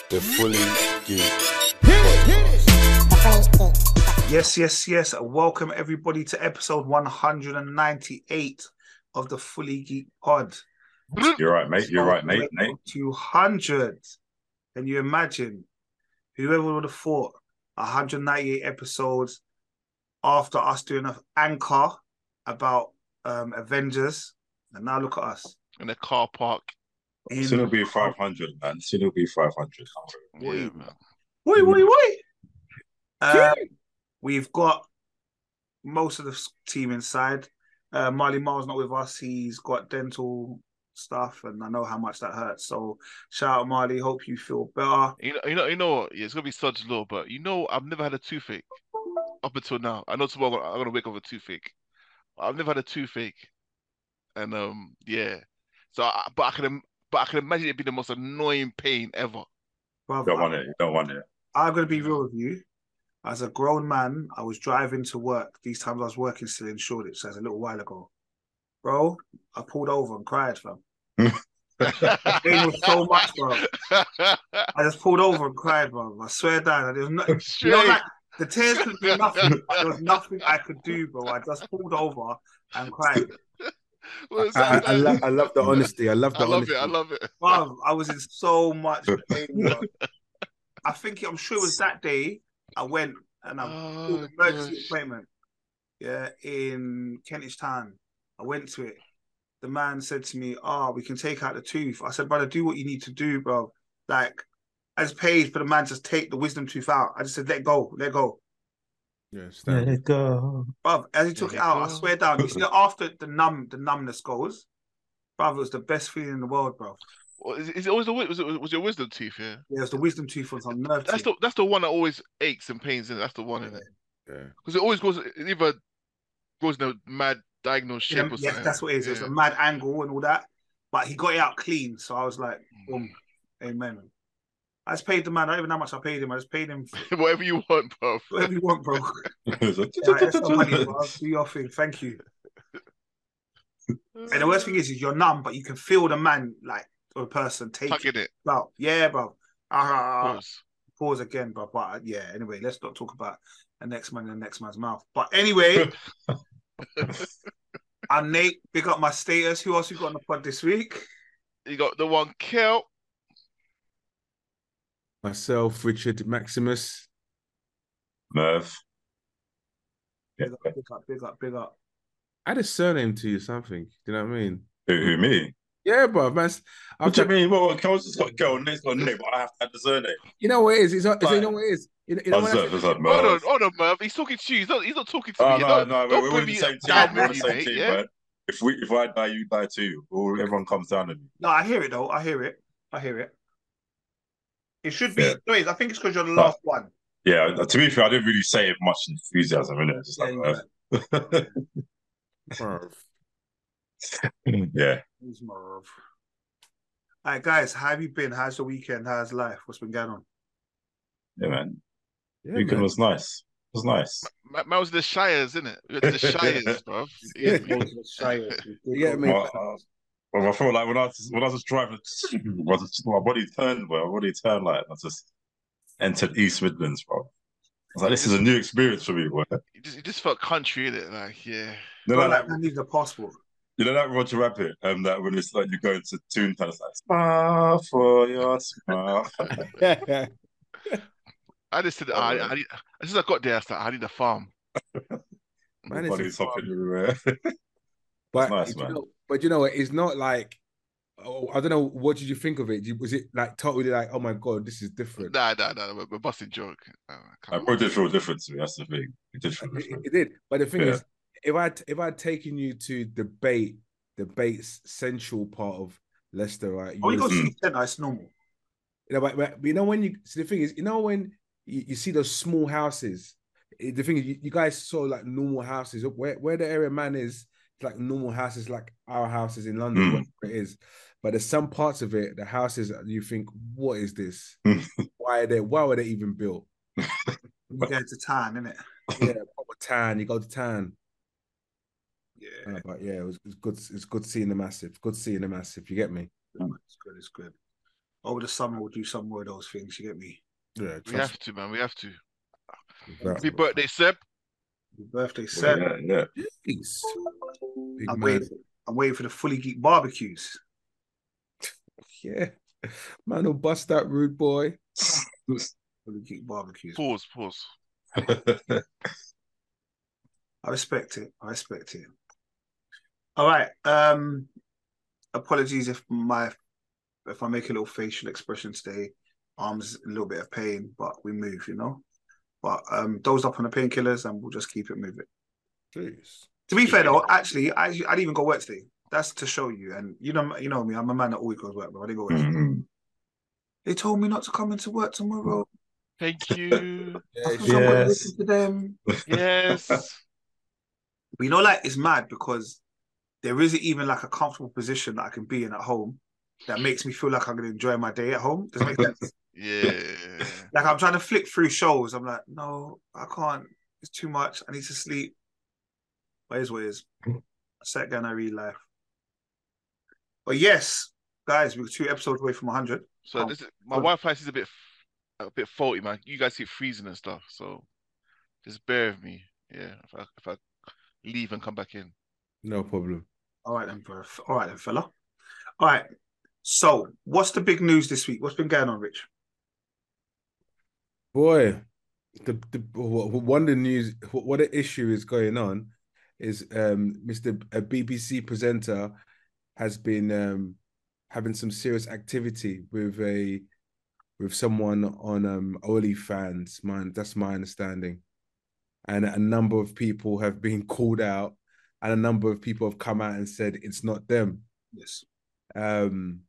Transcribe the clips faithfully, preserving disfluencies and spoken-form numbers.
The Fully Geek. Yes, yes, yes. Welcome everybody to episode one hundred ninety-eight of the Fully Geek Pod. You're right, mate. You're right, mate. Nate. two hundred. Can you imagine? Whoever would have thought one hundred ninety-eight episodes after us doing an anchor about um, Avengers, and now look at us in a car park. in Soon it'll be five hundred, man. Soon it'll be five hundred. Yeah, man. Wait, wait, wait. Uh, we've got most of the team inside. Uh, Marley Marl's not with us. He's got dental stuff, and I know how much that hurts. So shout out, Marley. Hope you feel better. You know, you know, you know what? Yeah, it's gonna be such low, but you know, I've never had a toothache up until now. I know tomorrow I'm gonna, I'm gonna wake up with a toothache. I've never had a toothache, and um, yeah. So, I, but I can, but I can imagine it being the most annoying pain ever. Brother, You don't want it. You don't want it. I'm gonna be real with you. As a grown man, I was driving to work. These times I was working still in Shoreditch, as a little while ago. Bro, I pulled over and cried, fam. The pain was so much, bro. I just pulled over and cried, bro. I swear down. There was no, you know, like, the tears could do nothing, but there was nothing I could do, bro. I just pulled over and cried. I, I, I, love, I love the honesty. I love the I love honesty. it. I love it. Bro, I was in so much pain, bro. I think, I'm sure it was that day I went and I Oh, called an emergency gosh. appointment. Yeah, in Kentish Town. I went to it. The man said to me, "Oh, we can take out the tooth." I said, "Brother, do what you need to do, bro. Like, I just paid for the man to just take the wisdom tooth out." I just said, "Let go, let go." Yes, Let it go, bro. As he took Let it it out, I go. swear down. You see, after the numb, the numbness goes, bro, it was the best feeling in the world, bro. Well, Is, is it always the wi- was it was your wisdom tooth? Yeah, Yeah, it was the wisdom tooth on some nerve that's tooth. the that's the one that always aches and pains in it. That's the one in it Yeah. because it always goes. It either goes in a mad diagonal shape Yeah, or yes, something. that's what it is. It was Yeah. a mad angle and all that, but he got it out clean. So I was like, boom, amen. I just paid the man. I don't even know how much I paid him. I just paid him for Whatever you want, bro. whatever you want, bro. Yeah, extra money, bro. Do your thing. Thank you. And the worst thing is, is you're numb, but you can feel the man, like, or person take Tucking it it. out. Yeah, bro. Ah, Pause. pause again, bro. But uh, yeah, anyway, let's not talk about the next man in the next man's mouth. But anyway, I'm Nate. Big up my status. Who else we got on the pod this week? You got the one kill. Myself, Richard Maximus. Merv. Yeah. Big up, big up, big up, big up. Add a surname to you, something. Do you know what I mean? Who, who me? Yeah, bro. Man, What do you mean? Well, Kel's just got girl, Nate's got Nate, but I have to add the surname. You know what it is? It's, it's, Like- you know what it is? You know, you know What's when I up? say- What's up, Hold on, Merv? hold on, Merv. He's talking to you. He's not. He's not talking to Oh, me. no, Don't, no, don't we're, bring we're in the me same team. down We're in with the you, same mate. team, Yeah. man. If we, if I die, you die too. Or everyone comes down on me. No, I hear it though. I hear it. I hear it. It should be. Yeah. Wait, I think it's because you're the No. last one. Yeah, to be fair, I didn't really say it much enthusiasm in it. Just like, Yeah, Merv. Merv. Yeah. Who's Merv? All right, guys, how have you been? How's the weekend? How's life? What's been going on? Yeah, man. Yeah, Weekend man. was nice. It was nice. Man, man was the Shires, isn't it? We went to the Shires, bro. Yeah. You get me? Well, uh, well, I felt like when I was when I was driving, my my body turned, bro. My body turned like I just entered East Midlands, bro. I was like, this is a new experience for me, bro. You just, you just felt country in it, like yeah. You know, Bro, like, like, I need a passport. you know that Roger Rabbit, um, that when it's like you go into tune, kind of like smile for your smile. I just said, I, I need. As soon as I got there, I started, I need a farm. Man, My it's body's a hopping everywhere. But nice, you man. know, but you know what? It's not like oh, I don't know. What did you think of it? Was it like totally like, oh my god, this is different? Nah, nah, nah. We're, we're busting joke. Uh, come I on. probably did feel different to me. That's the thing. It did feel It, different. it did. But the thing Yeah. is, if I if I'd taken you to debate debate's central part of Leicester, right? You Oh, you would go have- Mm. city centre, it's normal. you know, but, but you know when you see the thing is, you know when you, you see those small houses. it- The thing is, you, you guys saw like normal houses. Where where the area man is, it's like normal houses, like our houses in London, Mm. whatever it is. But there's some parts of it, the houses that you think, what is this? why are they? Why were they even built? You go to town, innit? Yeah, proper town. You go to town. Yeah. Uh, but yeah, it was, it was good. It's good seeing the massive. Good seeing the massive. You get me? It's good, it's good. over the summer we'll do some more of those things. You get me? Yeah, We trust have to, man. We have to. me. Happy birthday, Seb. Your birthday Well, set. yeah, yeah. Jeez. Big I'm man. waiting. I'm waiting for the fully geek barbecues. Yeah. Man will bust that rude boy. Fully geek barbecues. Pause, pause. I respect it. I respect it. All right. Um, apologies if my if I make a little facial expression today. Arms a little bit of pain, but we move, you know. But um, dozed up on the painkillers, and we'll just keep it moving. Jeez. To be fair, though, actually, I I didn't even go work today. That's to show you, and you know, you know me. I'm a man that always goes work, but I didn't go work. Mhm. They told me not to come into work tomorrow. Thank you. I Yeah, think I'm gonna Yes. listen to them. Yes. But you know, like it's mad because there isn't even like a comfortable position that I can be in at home that makes me feel like I'm gonna enjoy my day at home. Does it make sense? Yeah. Like I'm trying to flick through shows. I'm like, no, I can't. It's too much. I need to sleep. But it is what it is. I sat down, I read life. But yes, guys, we're two episodes away from one hundred. So Oh, this is my oh. Wi-Fi is a bit a bit faulty, man. You guys keep freezing and stuff, so just bear with me. Yeah, if I if I leave and come back in. no problem. All right then, bro. All right then, fella. All right. So, what's the big news this week? What's been going on, Rich? Boy, the, the what, one of the news, what, what the issue is going on is um Mister A B B C presenter has been um having some serious activity with a with someone on um OnlyFans. Man, that's my understanding. And a number of people have been called out, and a number of people have come out and said it's not them. Yes. Um,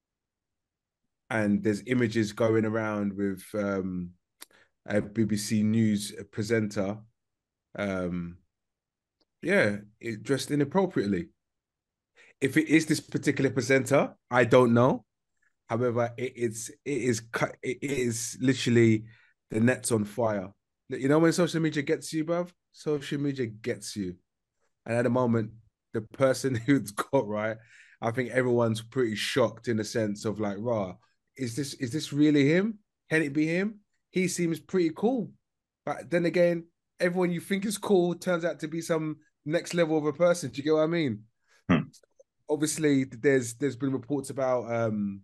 and there's images going around with um, a B B C News presenter, um, yeah, it dressed inappropriately. If it is this particular presenter, I don't know. However, it, it's it is it is literally the net's on fire. You know when social media gets you, bruv? Social media gets you. And at the moment, the person who's got right, I think everyone's pretty shocked in the sense of like, rah, is this is this really him? Can it be him? He seems pretty cool. But then again, everyone you think is cool turns out to be some next level of a person. Do you get what I mean? Hmm. Obviously, there's there's been reports about um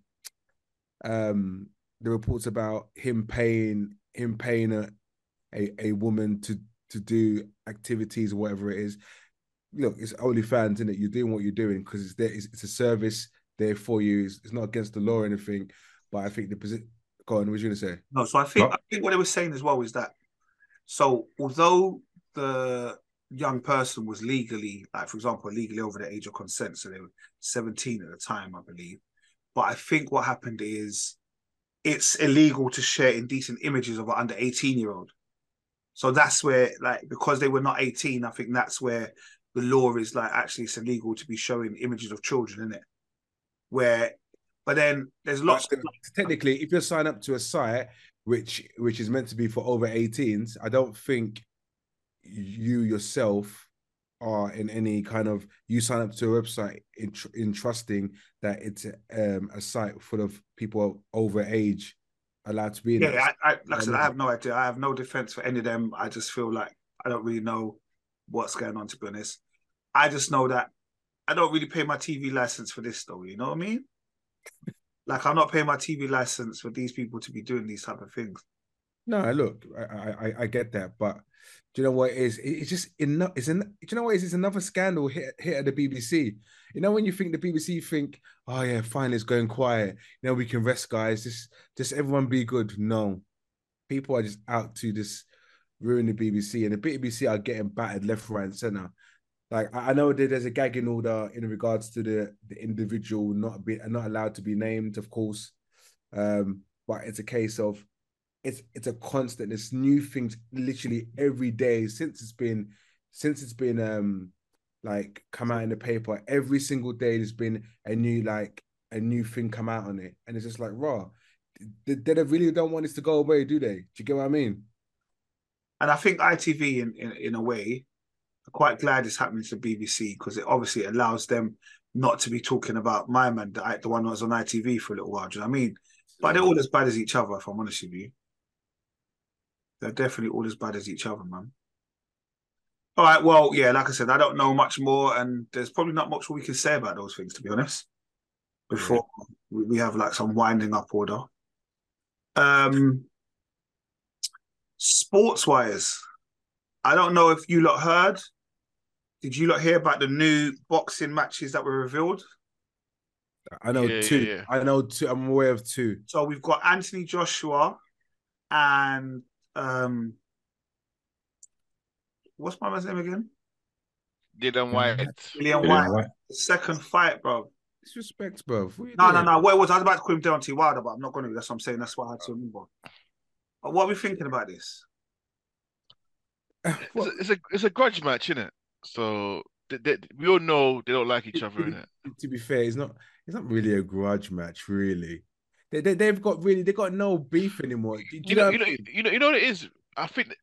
um the reports about him paying him paying a a, a woman to to do activities or whatever it is. Look, it's OnlyFans, isn't it? You're doing what you're doing because it's there. It's, it's a service there for you. It's, it's not against the law or anything. But I think the position. Go on. What was you gonna say? No, so I think No. I think what they were saying as well is that so although the young person was legally, like for example, legally over the age of consent, so they were seventeen at the time, I believe. But I think what happened is it's illegal to share indecent images of an under eighteen year old. So that's where, like, because they were not eighteen, I think that's where the law is like actually it's illegal to be showing images of children in it. Where, but then there's lots. But technically, if you're signed up to a site which which is meant to be for over eighteens, I don't think you yourself are in any kind of you sign up to a website in, in trusting that it's um, a site full of people over age allowed to be in Yeah, it. I, I, like I said, I have no idea. I have no defense for any of them. I just feel like I don't really know what's going on, to be honest. I just know that I don't really pay my T V license for this, though. You know what I mean? Like, I'm not paying my T V license for these people to be doing these type of things. No, look, I, I I get that, but do you know what it is? It's just enough. It's an. Do you know what it is? It's another scandal hit hit at the B B C. You know when you think the B B C think, oh yeah, fine, it's going quiet. You know we can rest, guys. Just just everyone be good. No, people are just out to just ruin the B B C, and the B B C are getting battered left, right, and center. Like I know that there's a gagging order in regards to the the individual not be not allowed to be named, of course, um, but it's a case of it's it's a constant. There's new things literally every day since it's been since it's been um like come out in the paper. Every single day there's been a new like a new thing come out on it, and it's just like raw. They, they really don't want this to go away, do they? Do you get what I mean? And I think I T V, in in, in a way, I'm quite glad it's happening to B B C because it obviously allows them not to be talking about my man, the, the one that was on I T V for a little while. Do you know what I mean? But they're all as bad as each other, if I'm honest with you. They're definitely all as bad as each other, man. All right, well, yeah, like I said, I don't know much more, and there's probably not much we can say about those things, to be honest, before yeah. we have like some winding up order. Um, sports-wise, I don't know if you lot heard. Did you lot hear about the new boxing matches that were revealed? I know yeah, two. Yeah, yeah. I know two. I'm aware of two. So we've got Anthony Joshua and um, what's my man's name again? Dylan White. Dillian Dillian White. White. The second fight, bro. Disrespect, bro. No, no, no. What it was? I was about to call him Deontay Wilder, but I'm not going to. That's what I'm saying. That's what I had to remember. But what are we thinking about this? It's a, it's a it's a grudge match, isn't it? So they, they, we all know they don't like each other, innit? To be fair, it's not. It's not really a grudge match, really. They, they they've got really they got no beef anymore. Do, do You you know, know? you know, you know, you know what it is. I think that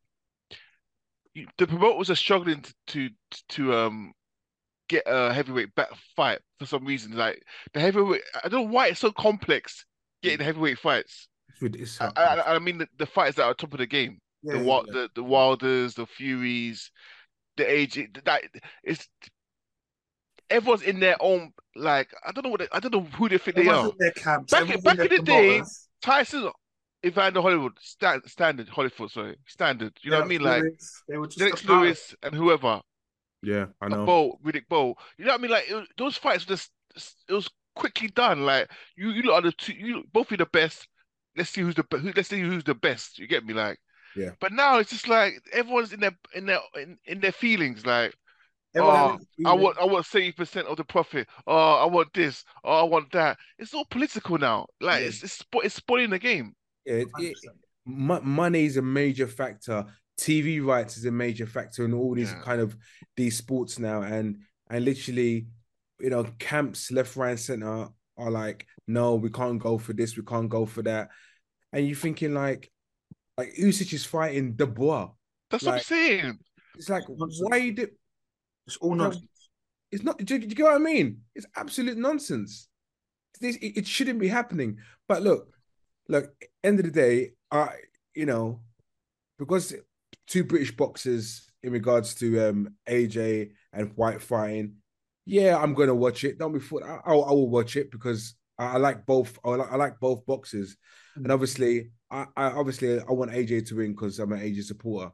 you, the promoters are struggling to to, to um get a heavyweight back fight for some reason. Like the heavyweight, I don't know why it's so complex getting heavyweight fights. It's, I, I, I mean the, the fighters that are top of the game, Yeah, the yeah, Wa- yeah. the the Wilders, the Furies, the age that it's everyone's in their own like I don't know what they, I don't know who they think they Everyone's are. in their camps. Back Everyone's back in in their the day, promoters. Tyson, Evander Hollywood, stand, standard Hollywood, sorry, standard. You know what I mean? Like Lewis, they were just Lennox the power. Lewis and whoever, yeah, I know. Bo, Riddick Bowe. You know what I mean? Like it, was- those fights were just it was quickly done. Like you, you lot are the two. You both are the best. Let's see who's the be- who. Let's see who's the best. You get me? Like Yeah. But now it's just like everyone's in their in their in, in their feelings. Like Everyone oh, has I feelings. want I want seventy percent of the profit. Oh, I want this. Oh, I want that. It's all political now. Like Yeah. it's it's, spo- it's spoiling the game. Yeah, it, it, mo- money is a major factor. T V rights is a major factor in all these Yeah. kind of these sports now, and and literally, you know, camps left, right, and center are like, no, we can't go for this, we can't go for that, and you're thinking like, like Usyk is fighting Dubois. That's what I'm Like saying. it's like, Nonsense. why you do? It's all No, nonsense. It's not. Do you, do you get what I mean? It's absolute nonsense. This it, it shouldn't be happening. But look, look. End of the day, I you know, because two British boxers in regards to um A J and White fighting. Yeah, I'm gonna watch it. Don't be fooled. I, I, I will watch it because I, I like both. I like, I like both boxers, Mm. and obviously, I, I obviously I want A J to win because I'm an A J supporter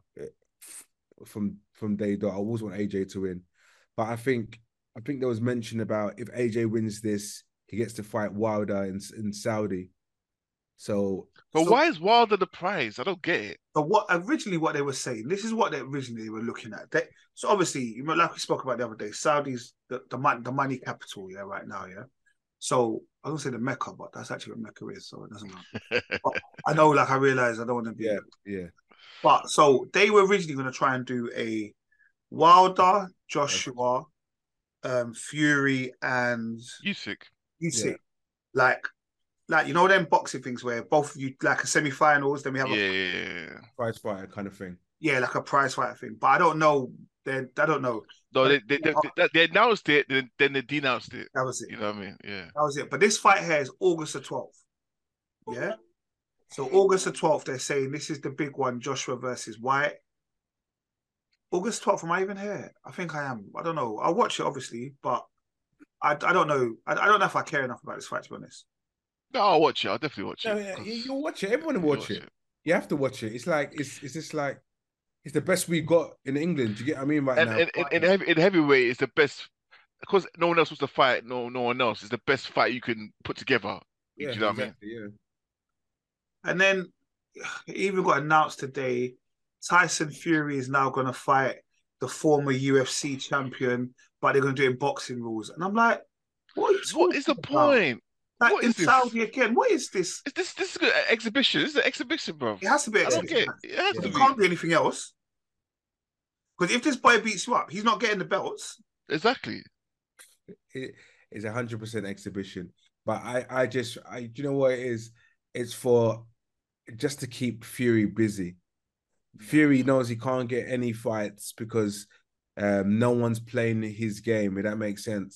from from day dot. I always want A J to win, but I think I think there was mention about if A J wins this, he gets to fight Wilder in in Saudi. So, But So- why is Wilder the prize? I don't get it. But what originally what they were saying, this is what they originally were looking at. They, so obviously, you know, like we spoke about the other day, Saudi's the the, mon- the money capital, yeah, right now, yeah. So I don't say the Mecca, but that's actually what Mecca is, so it doesn't matter. But I know, like I realize I don't want to be. yeah, yeah, But so they were originally going to try and do a Wilder, Joshua, um, Fury, and Usyk. Usyk, Yeah. like, like you know them boxing things where both of you like a semi-finals, then we have Yeah, a yeah, yeah, yeah. prize fighter kind of thing. yeah, like a prize fighter thing. But I don't know. Then I don't know. No, they they, they, they, they announced it, then, then they denounced it. That was it. You know what I mean? Yeah. That was it. But this fight here is August the twelfth. Yeah. So August the twelfth, they're saying this is the big one, Joshua versus White. August twelfth, am I even here? I think I am. I don't know. I'll watch it, obviously, but I, I don't know. I, I don't know if I care enough about this fight, to be honest. No, I'll watch it. I'll definitely watch No, it. yeah, 'cause you, you'll watch it. Everyone will you'll watch it. You have to watch it. It's like it's it's just like it's the best we got in England. Do you get what I mean right And now? and, and, and heavy, in heavyweight is the best because no one else wants to fight. No, no one else. It's the best fight you can put together. yeah, Do you know what I mean? exactly, yeah. And then it even got announced today, Tyson Fury is now going to fight the former U F C champion, but they're going to do it in boxing rules. And I'm like, what are you What is the talking about? point? Like What in is this? Saudi again, what is this? Is this this is an exhibition? This is an exhibition, bro. It has to be. I don't exhibition. get. It has Yeah. to It be can't be anything else. Because if this boy beats you up, he's not getting the belts. exactly. It is a hundred percent exhibition. But I, I just, I, do you know what it is? It's for just to keep Fury busy. Fury knows he can't get any fights because um, no one's playing his game. If that makes sense.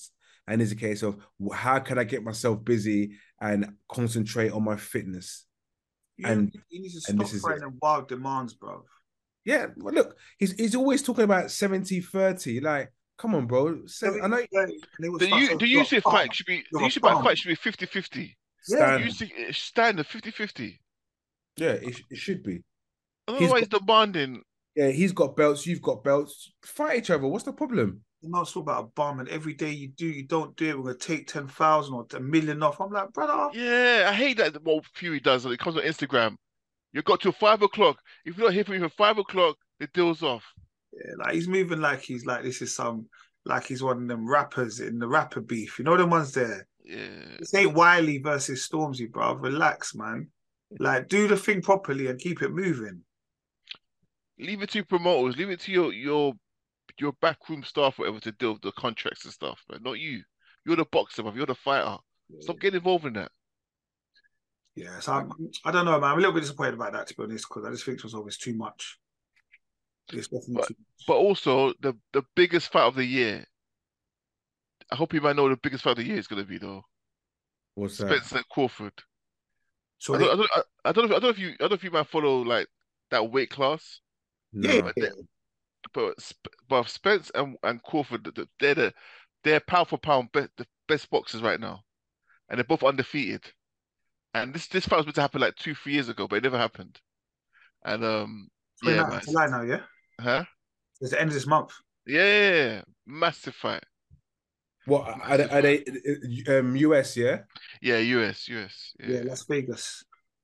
and it's a case of how can I get myself busy and concentrate on my fitness. You, and you need to and stop this is throwing it. them wild demands, bro. Yeah, well, look, he's he's always talking about seventy thirty. Like, come on, bro. Seven, I know The you the U C fight should be the U C fight should be fifty fifty. Yeah. U C standard fifty fifty. Yeah, it, it should be. I don't know why he's demanding. Yeah, he's got belts, you've got belts. Fight each other. What's the problem? You know, it's all about a bum, and every day you do, you don't do it. We're gonna take ten thousand or a million off. I'm like, brother. Yeah, I hate that. What Fury does when it comes on Instagram. You got till five o'clock. If you're not here for me for five o'clock, the deal's off. Yeah, like he's moving like he's like this is some like he's one of them rappers in the rapper beef. You know them ones there. Yeah. This ain't Wiley versus Stormzy, bro. Relax, man. Like do the thing properly and keep it moving. Leave it to promoters. Leave it to your your your backroom staff, whatever, to deal with the contracts and stuff, man. Not you. You're the boxer, man. You're the fighter. Stop getting involved in that. Yeah, so I'm, I don't know, man. I'm a little bit disappointed about that, to be honest, because I just think it was always too much. It's definitely But, too much. but also the the biggest fight of the year. I hope you might know what the biggest fight of the year is going to be, though. What's that? Spencer and Crawford. So I they, don't, I don't, I, I don't know. If, I don't know if you. I don't know if you might follow like that weight class. No. yeah, But, they, but Sp- but Spence and, and Crawford, they're the they're pound for pound be, the best boxers right now, and they're both undefeated. And this this fight was meant to happen like two, three years ago, but it never happened. And um, yeah, man. July now, yeah. Huh? It's the end of this month. Yeah, massive fight. What are they, are they um, U S? Yeah. Yeah, U S, U S. Yeah, Yeah, Las Vegas.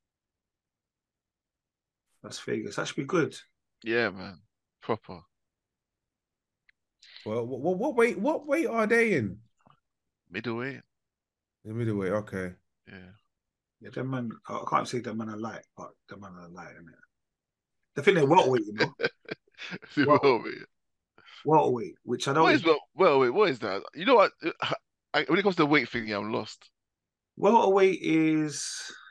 Las Vegas. That should be good. yeah, man, proper. Well, what, what weight? What weight are they in? Middleweight. The middleweight. Okay. Yeah. Yeah, them man. I can't say them man are light, but them man are light, innit? The thing they're welterweight, you know. Well- Welterweight. Welterweight, which I don't. What is well, welterweight? What is that? You know what? I, when it comes to weight thing, yeah, I'm lost. Welterweight is,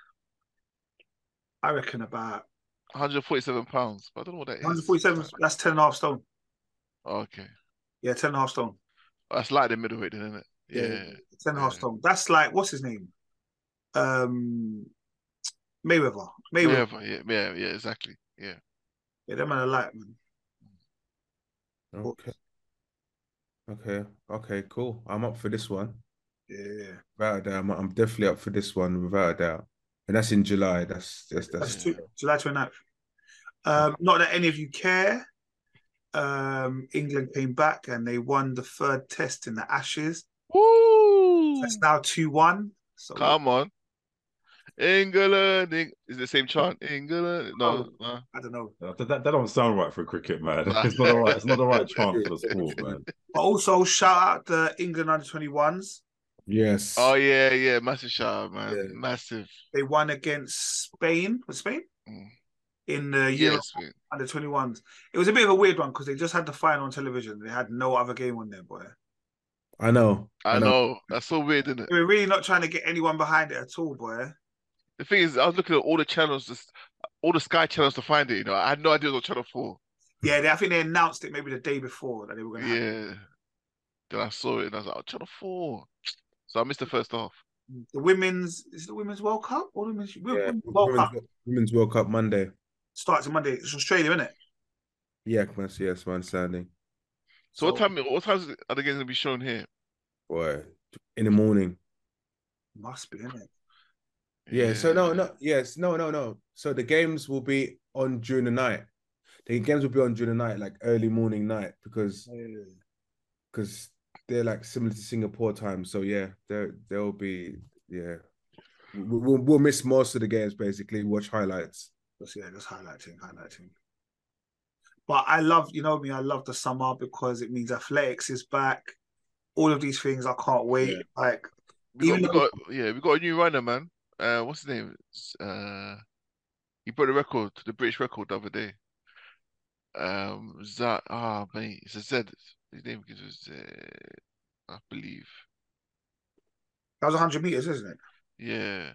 I reckon, about one hundred forty-seven pounds, but I don't know what that is. one forty-seven. That's ten and a half stone. Oh, okay. Yeah, ten and a half stone. Oh, that's like the middleweight, then, isn't it? Yeah. ten and a half Yeah. stone. That's like, what's his name? Um, Mayweather. Mayweather. Mayweather, yeah, yeah, yeah, exactly. Yeah. Yeah, them man are light, man. Okay. Okay. Okay. Cool. I'm up for this one. Yeah. Without a doubt, I'm, I'm definitely up for this one. Without a doubt, and that's in July. That's that's that's. That's two, July twenty-ninth. Um, not that any of you care. Um, England came back and they won the third test in the Ashes. Woo! That's now two one. So Come on. England, Eng- is it the same chant? England, no, no. I don't know. That, that, that don't sound right for cricket, man. It's not the right. It's not the right chant for the sport, man. But also shout out the England under twenty-ones. Yes. Oh yeah, yeah, massive shout out, man, Yeah. massive. They won against Spain. Was Spain Mm. in the Euro Yes, man. under twenty-ones? It was a bit of a weird one because they just had the final on television. They had no other game on there, boy. I know. I know. That's so weird, isn't it? They were really not trying to get anyone behind it at all, boy. The thing is, I was looking at all the channels, just all the Sky channels to find it. You know, I had no idea it was on Channel Four. Yeah, they, I think they announced it maybe the day before that they were going to have it. Yeah. Then I saw it and I was like, oh, Channel Four. So I missed the first half. The women's is it the women's World Cup or the women's, Yeah. women's World Cup Women's, Women's World Cup Monday. starts on Monday. It's Australia, isn't it? Yeah, yes, yes, my understanding. So, what time? What times are the games gonna be shown here? Boy, in the morning. Must be, isn't it? Yeah, so no, no, yes, no, no, no. So the games will be on during the night. The games will be on during the night, like early morning night, because because they're like similar to Singapore time. So yeah, there there'll be yeah. We- We'll we'll miss most of the games basically. Watch highlights. Just, yeah, just highlighting, highlighting. But I love, you know me, I love the summer because it means athletics is back. All of these things, I can't wait. Yeah. Like, We got, even we though- got, yeah, we got a new runner, man. Uh, what's his name? It's, Uh, he broke the record, the British record the other day. Um, Zat, ah, mate, it's a Z. His name is Z, I believe. that was one hundred meters, isn't it? Yeah.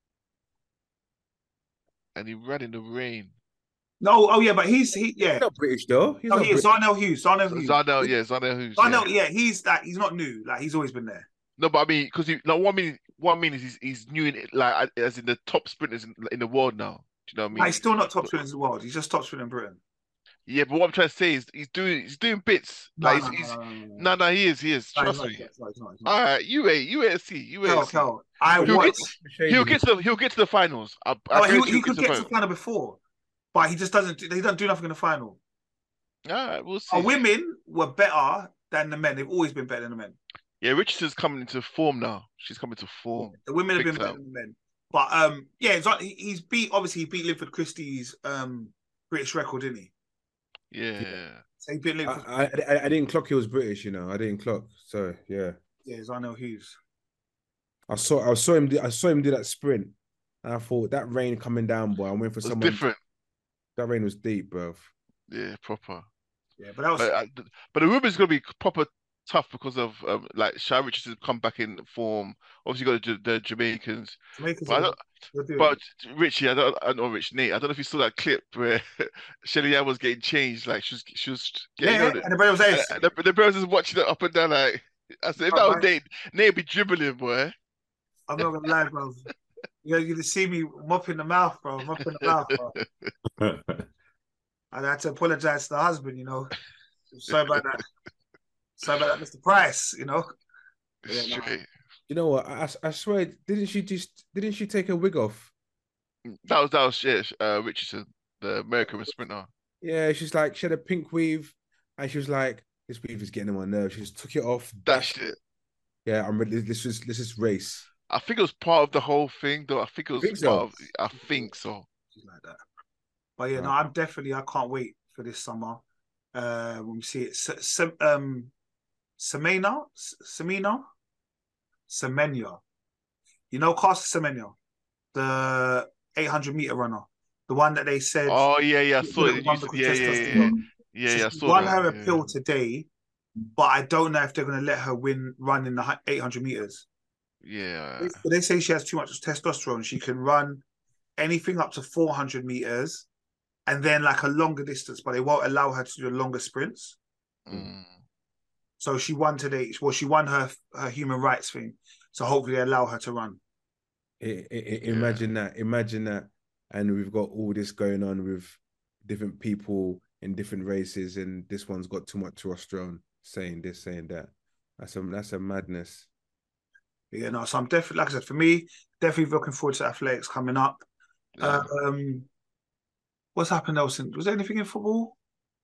And he ran in the rain. No, oh yeah, but he's he yeah. He's not British though. He's Oh, not he is British. Zarnell Hughes. Zarnell Hughes. Zarnell, yeah, Zarnell Hughes. Zarnell, Yeah. yeah, he's that. He's not new. Like he's always been there. No, but I mean, because he, no, what I mean, what I mean is he's he's new in it, like as in the top sprinters in, in the world now. Do you know what I Nah, mean? he's still not top But, sprinter in the world. He's just top sprinter in Britain. yeah, but what I'm trying to say is he's doing he's doing bits. No, Like no, he's, no, he's no, no, no, no. no, no, he is, he is. No, he's Trust not. me. He's not. He's not. He's not. All right, you wait, you wait and see, you wait Kel, and see. Kel, I But He'll get watched. he'll get to the he'll get to the finals. I, I No, he, guarantee he he'll get could to the get to the finals. final before, but he just doesn't. They don't do nothing in the final. All right, we'll Our see. women were better than the men. They've always been better than the men. Yeah, Richardson's coming into form now. She's coming to form. The women have Big been better time. than the men. But um, yeah, it's like, he- he's beat. Obviously, he beat Linford Christie's um British record, didn't he? Yeah. So he beat I, Linford. I, I I didn't clock he was British, you know. I didn't clock. So yeah, Yeah, it's Arnell Hughes. I saw I saw him do, I saw him do that sprint, and I thought that rain coming down, boy. I went for It was someone. different. That rain was deep, bro. Yeah, proper. Yeah, but that was. But, uh, but the women's gonna be proper tough because of um, like Shy Richardson come back in form. Obviously, you got the, the Jamaicans. Jamaicans But, I are- don't, they're doing but it. Richie, I don't, I know Rich Nate. I don't know if you saw that clip where Shelly Ann was getting changed. Like she was, she was getting yeah, on it. and the brother was And, ace. and the, the brothers is watching it up and down. Like I said, if that was Nate, Nate be dribbling, boy. I'm not gonna lie, bro. You know, you just see me mopping the mouth, bro. Mopping the mouth, bro. I had to apologize to the husband, you know. Sorry about that. Sorry about that, Mister Price, you know. Yeah, no. Straight. You know what? I, I swear, didn't she just didn't she take her wig off? That was that was yeah, uh, Richardson, the American sprinter. Yeah, she's like she had a pink weave, and she was like, "This weave is getting on my nerves." She just took it off, Dashed it. Yeah, I'm ready. This is this is race. I think it was part of the whole thing, though. I think it was Think part so? of. I think so. Like that. But yeah, no, Right. I'm definitely. I can't wait for this summer. Uh, when we see it, S- S- um, Semena, S- Semena, Semenya. You know, Costa Semenya, the eight hundred meter runner, the one that they said. Oh yeah, yeah, I saw Little it. one You- because Yeah, yeah, yeah, yeah, testosterone. yeah, So yeah. I she saw won that. her yeah. appeal today, but I don't know if they're going to let her win run in the hu- eight hundred meters. Yeah, They say she has too much testosterone. She can run anything up to four hundred meters and then like a longer distance, but they won't allow her to do the longer sprints. mm. So she won today. Well, she won her her human rights thing. So hopefully they allow her to run. I- I- I- imagine that. Imagine that. And we've got all this going on with different people in different races, and this one's got too much testosterone, saying this, saying that. That's a that's a madness. You know, so I'm definitely, like I said, for me, definitely looking forward to athletics coming up. Yeah. Um, what's happened else? In, was there anything in football?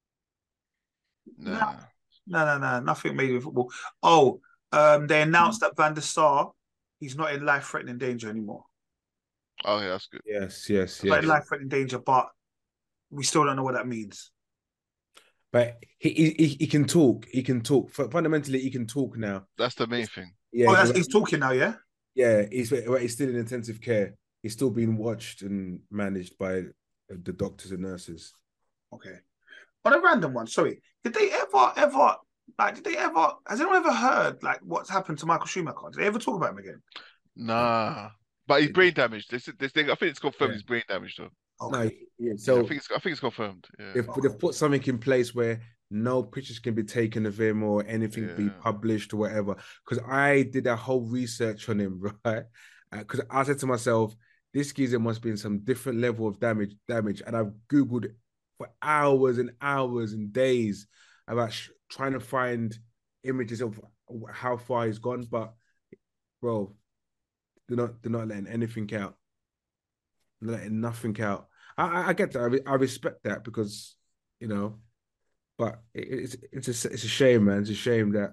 Nah. No, no, no, nothing major in football. Oh, um, they announced that Van der Sar, he's not in life-threatening danger anymore. Oh yeah, that's good. Yes, yes, He's not yes. in life-threatening danger, but we still don't know what that means. But he, he he he can talk. He can talk. Fu- Fundamentally, he can talk now. That's the main thing. Yeah, oh, that's, he- he's talking now, yeah? yeah. He's he's still in intensive care. He's still being watched and managed by the doctors and nurses. Okay. On a random one, sorry. Did they ever, ever, like, did they ever, has anyone ever heard, like, what's happened to Michael Schumacher? Did they ever talk about him again? Nah. But he's brain damaged. This, this thing, I think it's confirmed Yeah. he's brain damaged though. Okay. No, yeah, Yeah, so I think it's I think it's confirmed. Yeah. they've, they've put something in place where no pictures can be taken of him or anything be Yeah. published or whatever. Because I did a whole research on him, right? Because I said to myself, this geezer must be in some different level of damage, damage, and I've googled for hours and hours and days about sh- trying to find images of how far he's gone. But bro, they're not they're not letting anything out. They're letting nothing out. I, I, I get that. I, re- I respect that because, you know, but it, it's it's a it's a shame, man. It's a shame that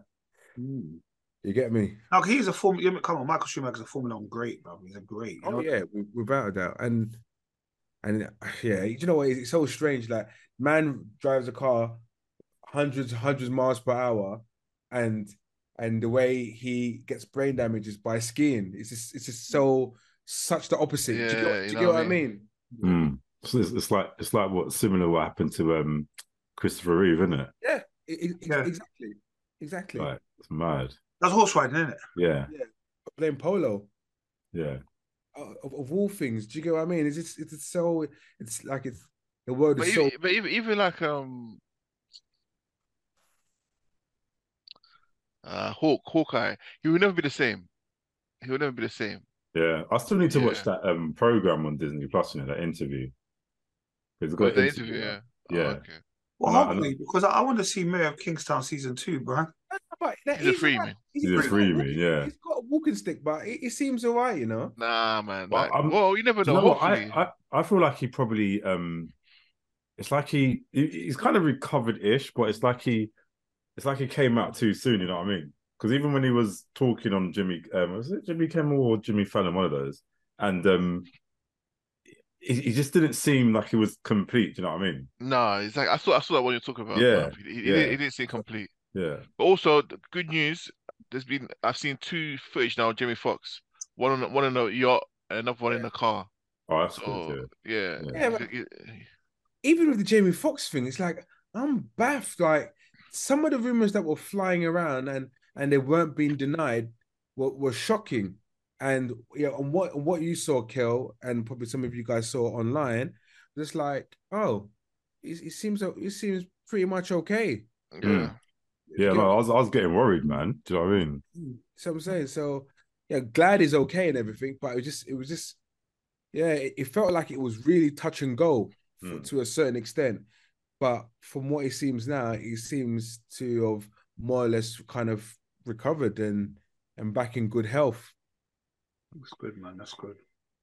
you get me. Now, he's a Formula, come on, Michael Schumacher's a Formula One great, bro. He's a great. You Oh know? yeah, wi- without a doubt. And and yeah, you know what? It's so strange. Like man drives a car hundreds hundreds miles per hour, and and the way he gets brain damage is by skiing. It's just it's just so such the opposite. do you get, Yeah, do you you know get what what I I mean? Mm. So it's, it's like it's like what similar what happened to um Christopher Reeve, isn't it? Yeah, it, it- Yeah. exactly, exactly. Like it's mad. That's horse riding, isn't it? Yeah, Playing polo. yeah. Of, of all things, do you get what I mean? It's just, it's so it's like it's the world But is so even, but even even like um Uh, Hawk, Hawkeye. He will never be the same. He will never be the same. Yeah, I still need to watch Yeah. that um program on Disney Plus. You know, that interview. It's Oh, got the an interview. interview out. Yeah. Oh, Yeah, okay. Well, and I, and I, hopefully, because I, I want to see Mayor of Kingstown season two, bro. But that, He's a he's free alright. man. He's, He's a he's got free a man, walking, yeah. he's got a walking stick, but it, it seems alright, you know. Nah, man. but Like, I'm, well, you never do you know. know what? I, Hopefully. I I feel like he probably um, it's like he, he he's kind of recovered-ish, but it's like he it's like he came out too soon. You know what I mean? Because even when he was talking on Jimmy, um, was it Jimmy Kimmel or Jimmy Fallon, one of those, and um, he, he just didn't seem like he was complete. Do you know what I mean? Nah, it's like I saw I saw that one you're talking about, Yeah, bruv. He, he, didn't, yeah, he didn't seem complete. yeah. But also, the good news. There's been I've seen two footage now of Jimmy Fox. One on one on a yacht and another one in a car. Oh, that's good. So Yeah, yeah, yeah. Yeah, he's- but he- even with the Jamie Foxx thing, it's like I'm baffed. Like some of the rumors that were flying around and and they weren't being denied were, were shocking. And yeah, on what on what you saw, Kel, and probably some of you guys saw online, just like, oh, it, it seems it seems pretty much okay. yeah. Yeah, Get- no, I was I was getting worried, man. Do you know what I mean? So I'm saying, so yeah, glad he's okay and everything, but it was just, it was just, yeah, it, it felt like it was really touch and go for, Mm. to a certain extent. But from what it seems now, he seems to have more or less kind of recovered and and back in good health. That's good, man. That's good.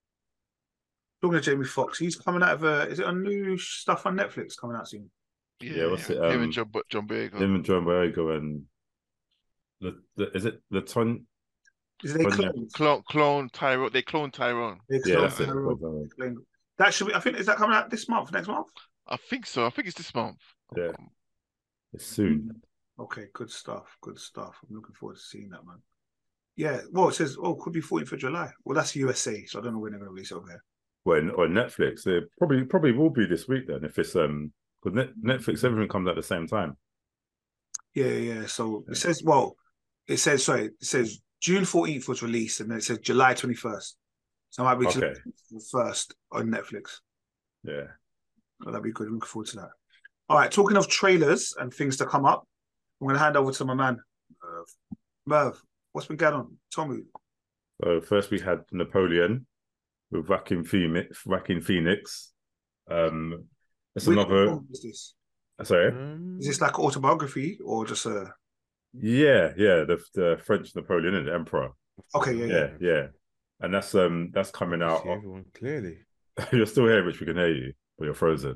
Talking to Jamie Foxx, he's coming out of a. Is it a new stuff on Netflix coming out soon? Yeah, what's him, it, him um, and John, John Boyega. Him and John Boyega and the, the is it the ton? Is they Tonya- clone? Clone, clone Tyrone. They clone Tyrone. They Yeah, clone that's it. Tyrone. That should be. I think is that coming out this month, next month? I think so. I think it's this month. Yeah. Um, It's soon. Okay, good stuff. Good stuff. I'm looking forward to seeing that, man. Yeah. Well, it says oh, could be fourteenth of July. Well, that's U S A, so I don't know when they're going to release it over here. When on Netflix, it probably probably will be this week then. If it's um, because Net, Netflix everything comes at the same time. Yeah, yeah. So Yeah. it says well, it says sorry. It says June fourteenth was released, and then it says July twenty-first. So it might be Okay. July first on Netflix. Yeah. Oh, that'd be good. I'm looking forward to that. All right, talking of trailers and things to come up, I'm going to hand over to my man, Merv. Merv, what's been going on? Tell me. So first we had Napoleon with Joaquin Phoenix. Joaquin Phoenix. Um, it's Which another. one is this? Sorry. Um, Is this like an autobiography or just a? Yeah, yeah. The the French Napoleon and the Emperor. Okay, yeah, Yeah, yeah. And that's um that's coming I out. see everyone clearly. You're still here, Rich. We can hear you, but you're frozen.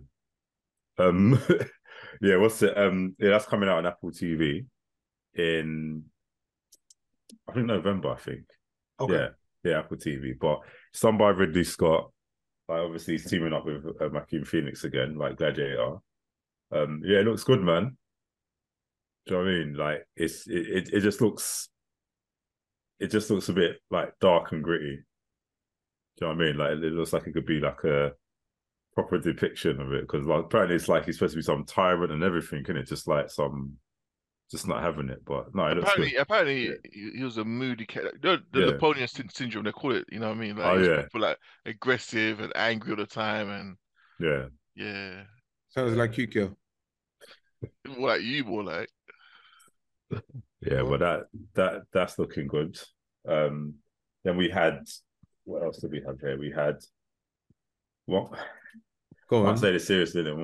Um, yeah. What's it? Um, yeah, that's coming out on Apple T V in I think November. I think. Okay. Yeah, yeah, Apple T V. But it's done by Ridley Scott. Like obviously, he's teaming up with uh, Joaquin Phoenix again, like Gladiator. Um, yeah, it looks good, man. Do you know what I mean? Like it's it, it, it just looks, it just looks a bit like dark and gritty. Do you know what I mean? Like it looks like it could be like a proper depiction of it because like apparently it's like he's supposed to be some tyrant and everything, and it just like some, just not having it. But no, it looks apparently, good. apparently, Yeah. he, he was a moody cat. The, the Yeah. Napoleon syn- syndrome, they call it. You know what I mean? Like, Oh, he was yeah. proper, like aggressive and angry all the time, and Yeah, yeah, Sounds like you, Kill. more like you, more like. yeah. But that that that's looking good. Um, then we had what else did we have here? We had what? Go I on. say this seriously, then.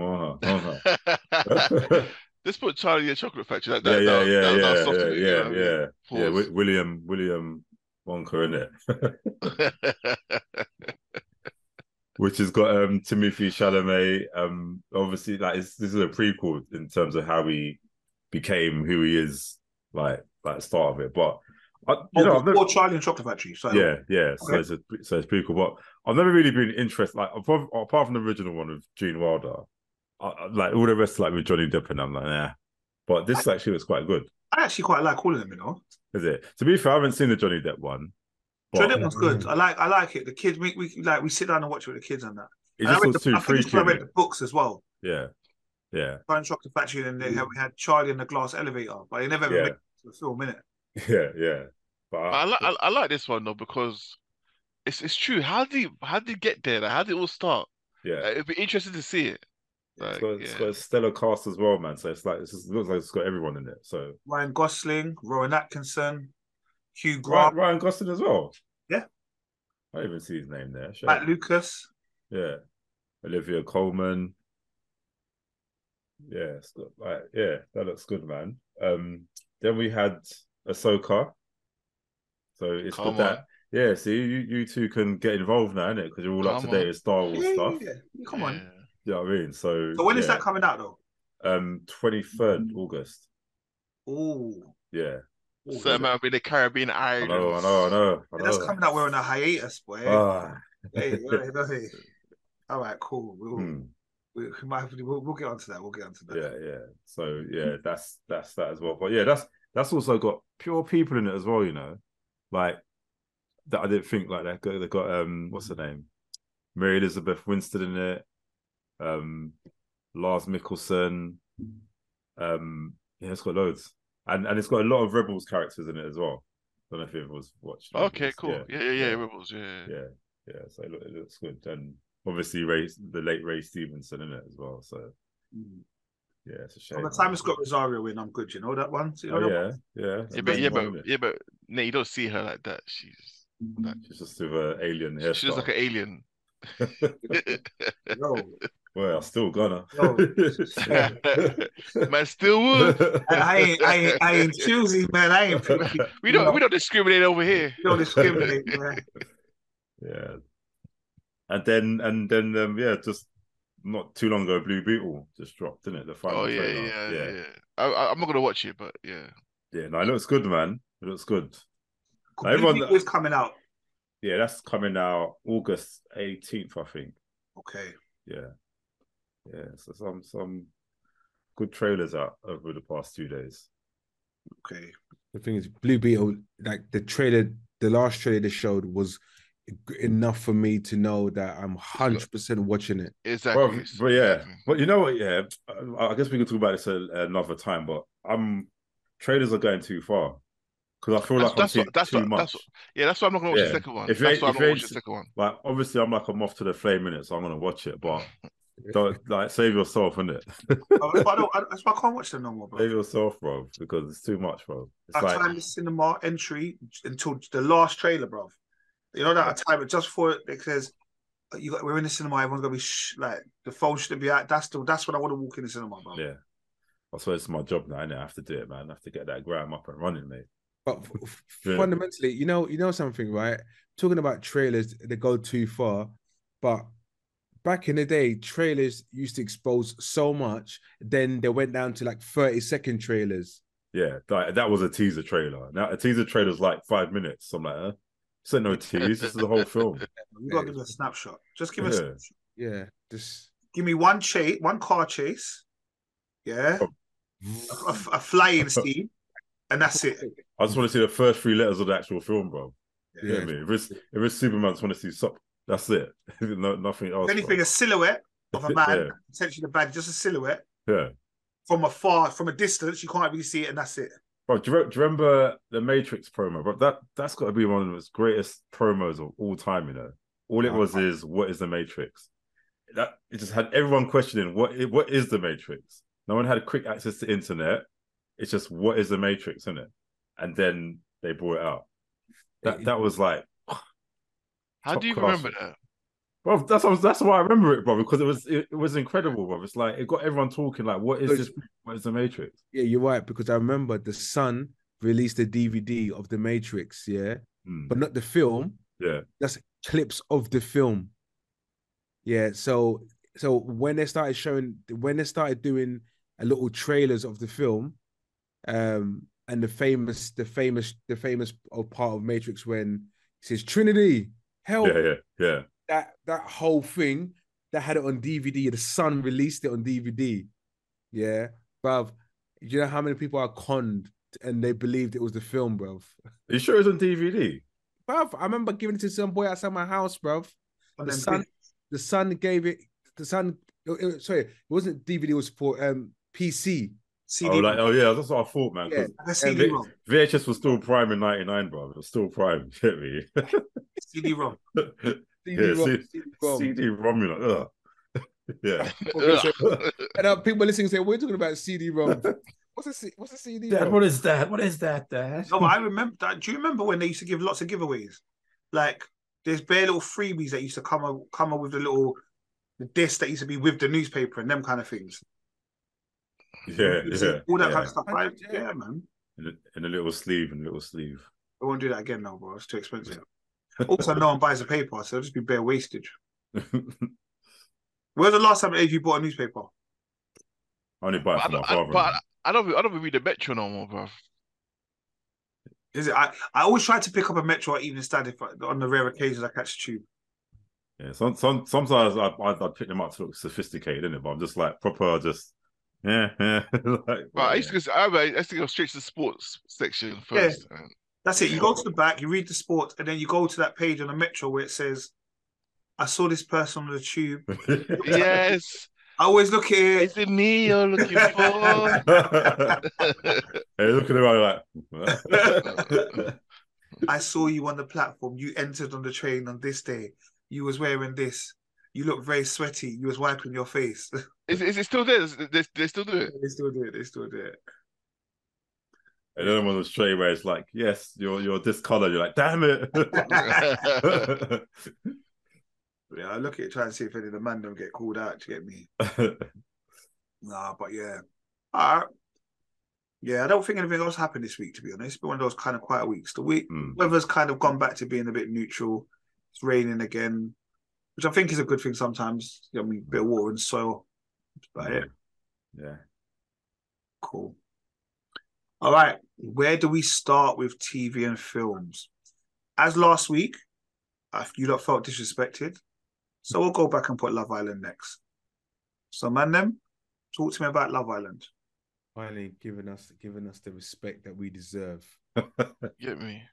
Uh-huh. Let's put Charlie in the Chocolate Factory. That, yeah, that, yeah, that, yeah, that, that was yeah, soft yeah, to me, you know yeah, what I mean? yeah, yeah. Pause. Wi- William William Wonka in it, which has got um Timothy Chalamet. Um, obviously, like it's, this is a prequel in terms of how he became who he is, like like the start of it. But I, you Oh, know, I've before never, Charlie and Chocolate Factory. So yeah, yeah. So Okay. it's a, so it's prequel, but I've never really been interested. Like apart, apart from the original one with Gene Wilder, I, I- like all the rest, like with Johnny Depp, and I'm like, nah. But this actually was quite good. I actually quite like all of them. You know, Is it? To be fair, I haven't seen the Johnny Depp one. so But that one's good. I like, I like it. The kids, we, we like, we sit down and watch it with the kids and that. it And I just read looks the, too I finished freaky. when I read innit? the books as well. Yeah, yeah, Charlie and Chocolate Factory, and then we had Charlie in the glass elevator, but they never ever Yeah. made it to the film, innit? yeah, yeah. But But I like I, I like this one though because it's it's true. How did he how did he get there? Like, how did it all start? yeah, Like, it'd be interesting to see it. It's Like, got, it's yeah. got a stellar cast as well, man. So it's like it's just, it looks like it's got everyone in it. So Ryan Gosling, Rowan Atkinson, Hugh Ryan, Grant, Ryan Gosling as well. Yeah. I didn't even see his name there. Shame. Matt Lucas. Yeah, Olivia Colman. Yeah, it's got, like, yeah, that looks good, man. Um, then we had Ahsoka. So it's Come good on. that, yeah, see, you, you two can get involved now, innit? Because you're all up Come to date on. with Star Wars Yeah, stuff. yeah, yeah. Come on. Yeah. You know what I mean? So, So when yeah. is that coming out though? Um, twenty-third August. Oh, Yeah. Certain amount of the Caribbean I islands. know, I know, I know. I know. that's coming out. We're on a hiatus, boy. Ah. Hey, hey, hey. All right, cool. We'll, Hmm. we, we might have to, we'll, we'll get onto that. We'll get onto that. Yeah, yeah. So yeah, that's that's that as well. But yeah, that's that's also got pure people in it as well, you know. Like that I didn't think like that. They got um what's her name? Mary Elizabeth Winstead in it. Um Lars Mikkelsen. Um yeah, it's got loads. And and it's got a lot of Rebels characters in it as well. I don't know if it was watched. Okay, Rebels. cool. Yeah, yeah, yeah. yeah. Rebels, yeah. Yeah, yeah. So it, look, it looks good. And obviously Ray, the late Ray Stevenson in it as well. So Mm. yeah, it's a shame. By the time it's got Rosario in, I'm good. You know that one? You know Oh that yeah, one? yeah. Yeah, That's but yeah, the but one, innit? yeah, but no, you don't see her like that. She's like, She's just with an alien hairstyle. she's like an alien. Yo, Well, I'm still gonna. Yo. Man, still would. I, I ain't, I ain't, I ain't choosy, man. I ain't picky. We You don't, know, we don't discriminate over here. we don't discriminate, man. Yeah. And then and then um, yeah, just not too long ago, Blue Beetle just dropped, didn't it? The final Oh yeah, trailer. yeah, yeah, yeah. I, I, I'm not gonna watch it, but yeah. yeah. No, it looks good, man. It looks good. Blue everyone- Beetle is coming out. Yeah, that's coming out August eighteenth, I think. Okay. Yeah, yeah. So some some good trailers out over the past two days. Okay. The thing is, Blue Beetle, like the trailer, the last trailer they showed was enough for me to know that I'm one hundred percent watching it. Exactly. Well, but yeah, exactly. but you know what? Yeah, I guess we can talk about this a, another time. But um, trailers are going too far because I feel That's, like I'm that's seeing what, that's too what, much. that's what, yeah, that's why I'm not gonna watch Yeah. the second one. If you that's ain't- why I'm if not you watching ain't- the second one. Like obviously, I'm like I'm off to the flame in it, so I'm gonna watch it. But don't like save yourself, innit? Oh, that's, why I don't, that's why I can't watch them no more, bro. Save yourself, bro, because it's too much, bro. It's I like timed the cinema entry until the last trailer, bro. You know that I time it just for it because you got we're in the cinema. Everyone's gonna be sh- like the phone shouldn't be out. That's the that's when I want to walk in the cinema, bro. yeah. I swear it's my job now, innit? I have to do it, man. I have to get that gram up and running, mate. But f- f- Yeah. fundamentally, you know, you know something, right? Talking about trailers, they go too far. But back in the day, trailers used to expose so much, then they went down to like thirty second trailers. Yeah, that, that was a teaser trailer. Now a teaser trailer's like five minutes. So I'm like, huh? This ain't no tease. This is the whole film. You gotta give me a snapshot. Just give me a Yeah. snapshot. Yeah, just Give me one chase, one car chase. Yeah, a, a, a flying scene, and that's it. I just want to see the first three letters of the actual film, bro. You know yeah. what I mean? If it's if it's Superman, I just want to see something. That's it. no, nothing else. If anything, bro. a silhouette of a man, Yeah. potentially the bad, just a silhouette Yeah. from afar, from a distance. You can't really see it, and that's it. Bro, do you, re- do you remember the Matrix promo? Bro, that that's got to be one of the greatest promos of all time. You know, all it was is what is the Matrix? That it just had everyone questioning what i- what is the Matrix. No one had quick access to internet. It's just what is the Matrix, isn't it? And then they brought it out. That that was like, How top do you class. remember that? bro. That's what, that's why I remember it, bro. Because it was it, it was incredible, bro. It's like it got everyone talking. Like, what is Because- this? What is the Matrix? Yeah, you're right, because I remember the Sun released a D V D of The Matrix, yeah, Hmm. but not the film. Yeah, That's clips of the film. Yeah, so so when they started showing, when they started doing a little trailers of the film, um, and the famous, the famous, the famous part of Matrix when he says Trinity, help, yeah, yeah, yeah. that that whole thing, that had it on D V D. The Sun released it on D V D. Yeah, bruv. You know how many people are conned and they believed it was the film, bruv. Are you sure it's on D V D? Bruv, I remember giving it to some boy outside my house, bruv. And The then Sun, the Sun gave it. The Sun. it- it- sorry, it wasn't D V D. It was for um P C. C Oh, D, like, oh yeah, that's what I thought, man. Yeah, Because like a C D V- ROM, VHS was still prime in ninety-nine, bro. It was still prime. Hit me. C D ROM. C D Yeah, ROM, C- C D ROM. C D ROM, you're like, ugh. Yeah. People gonna say, and uh, people listening say, "We're talking about C D-ROM. What's a C- what's a C D-ROM?" Dad, what is that? What is that, Dad? No, but I remember that. Do you remember when they used to give lots of giveaways? Like there's bare little freebies that used to come up, come up with the little the disc that used to be with the newspaper and them kind of things. Yeah, yeah, all that yeah. kind of stuff. Right? Yeah. Yeah, man. In a, in a little sleeve, in a little sleeve. I won't do that again now, bro. It's too expensive. Also, no one buys a paper, so it'll just be bare wastage. Where's the last time you bought a newspaper? I only buy it But I for my don't, I, father. but I, I don't, I don't read the Metro no more, bro. Is it? I, I always try to pick up a Metro at Evening Standard if, on the rare occasions I catch a tube. Yeah, some, some, sometimes I, I, I pick them up to look sophisticated, innit? But I'm just like proper, just yeah, yeah. Like, But I used to go, I, I used to go straight to the sports section first. Yeah. That's it. You go to the back, you read the sport, and then you go to that page on the Metro where it says, "I saw this person on the tube." Yes. I always look at it. Is it me you're looking for? Hey, looking around like. I saw you on the platform. You entered on the train on this day. You was wearing this. You look very sweaty. You was wiping your face. Is, is it still there? They, they still do it? They still do it. They still do it. And then I'm on the straight where it's like, yes, you're you're this color. You're like, damn it. Yeah, I look at it, try and see if any of the man don't get called out to get me. Nah, but yeah. All right. Yeah, I don't think anything else happened this week, to be honest. It's been one of those kind of quiet weeks. The week, Mm. weather's kind of gone back to being a bit neutral. It's raining again, which I think is a good thing sometimes. I mean, a bit of water and soil. That's about it. Yeah. Cool. All right. Where do we start with T V and films? As last week, I- you lot felt disrespected. So we'll go back and put Love Island next. So, man, them, talk to me about Love Island. Finally, giving us giving us the respect that we deserve. Get me.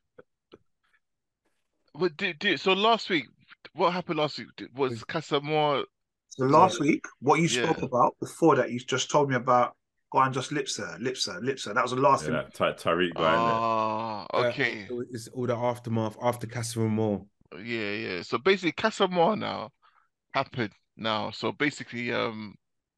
But did, did, so last week, what happened last week? Did- Was Casamore? So last week, what you Yeah. spoke about before that, you just told me about go and just Lipsa, Lipsa, Lipsa. That was the last Yeah, thing. that Ty- Tariq guy in there. Ah, okay. Uh, it's all the aftermath after Casa Amor. Yeah, yeah. So basically, Casamore now happened now. So basically, um,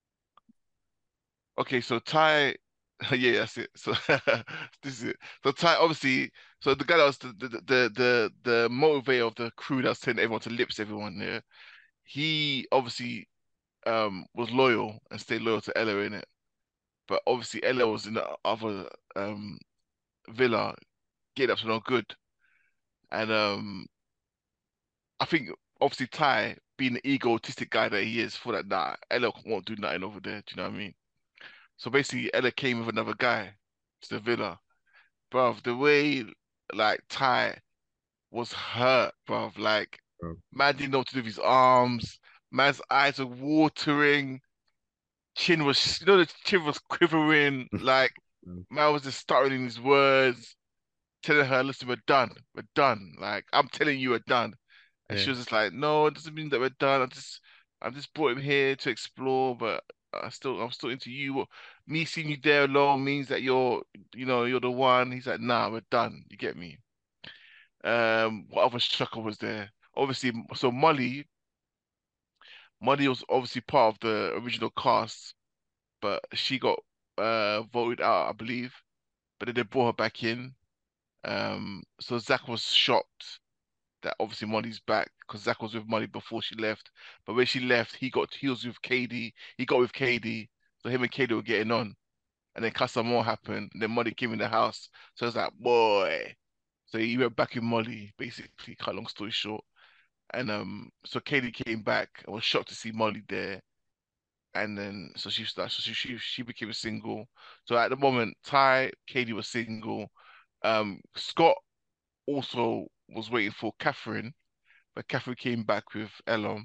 okay. So Ty, yeah, that's it. So this is it. So Ty, obviously, so the guy that was the the the the, the motivator of the crew that was telling everyone to lips everyone. Yeah, he obviously um was loyal and stayed loyal to Ella in it. But obviously, Ella was in the other um villa, getting up to no good, and um. I think obviously Ty, being the egotistic guy that he is, for that nah, Ella won't do nothing over there. Do you know what I mean? So basically, Ella came with another guy to the villa, bruv. The way like Ty was hurt, bruv. Like Bro. man didn't know what to do with his arms. Man's eyes were watering. Chin was, you know, the chin was quivering. Like Mm. man was just stuttering in his words, telling her, "Listen, we're done. We're done. Like I'm telling you, we're done." And she Yeah. was just like, "No, it doesn't mean that we're done. I just, I just brought him here to explore, but I still, I'm still into you. Me seeing you there alone means that you're, you know, you're the one." He's like, "Nah, we're done. You get me?" Um, what other shocker was there? Obviously, so Molly, Molly was obviously part of the original cast, but she got uh voted out, I believe. But then they brought her back in. Um, so Zach was shocked that obviously Molly's back because Zach was with Molly before she left. But when she left, he got he was with Katie. He got with Katie, so him and Katie were getting on. And then Casa More happened. And then Molly came in the house, so I was like, boy. So he went back with Molly, basically. Cut long story short. And um, so Katie came back. I was shocked to see Molly there. And then so she started. So she she she became single. So at the moment, Ty, Katie was single. Um, Scott also was waiting for Catherine, but Catherine came back with Elon.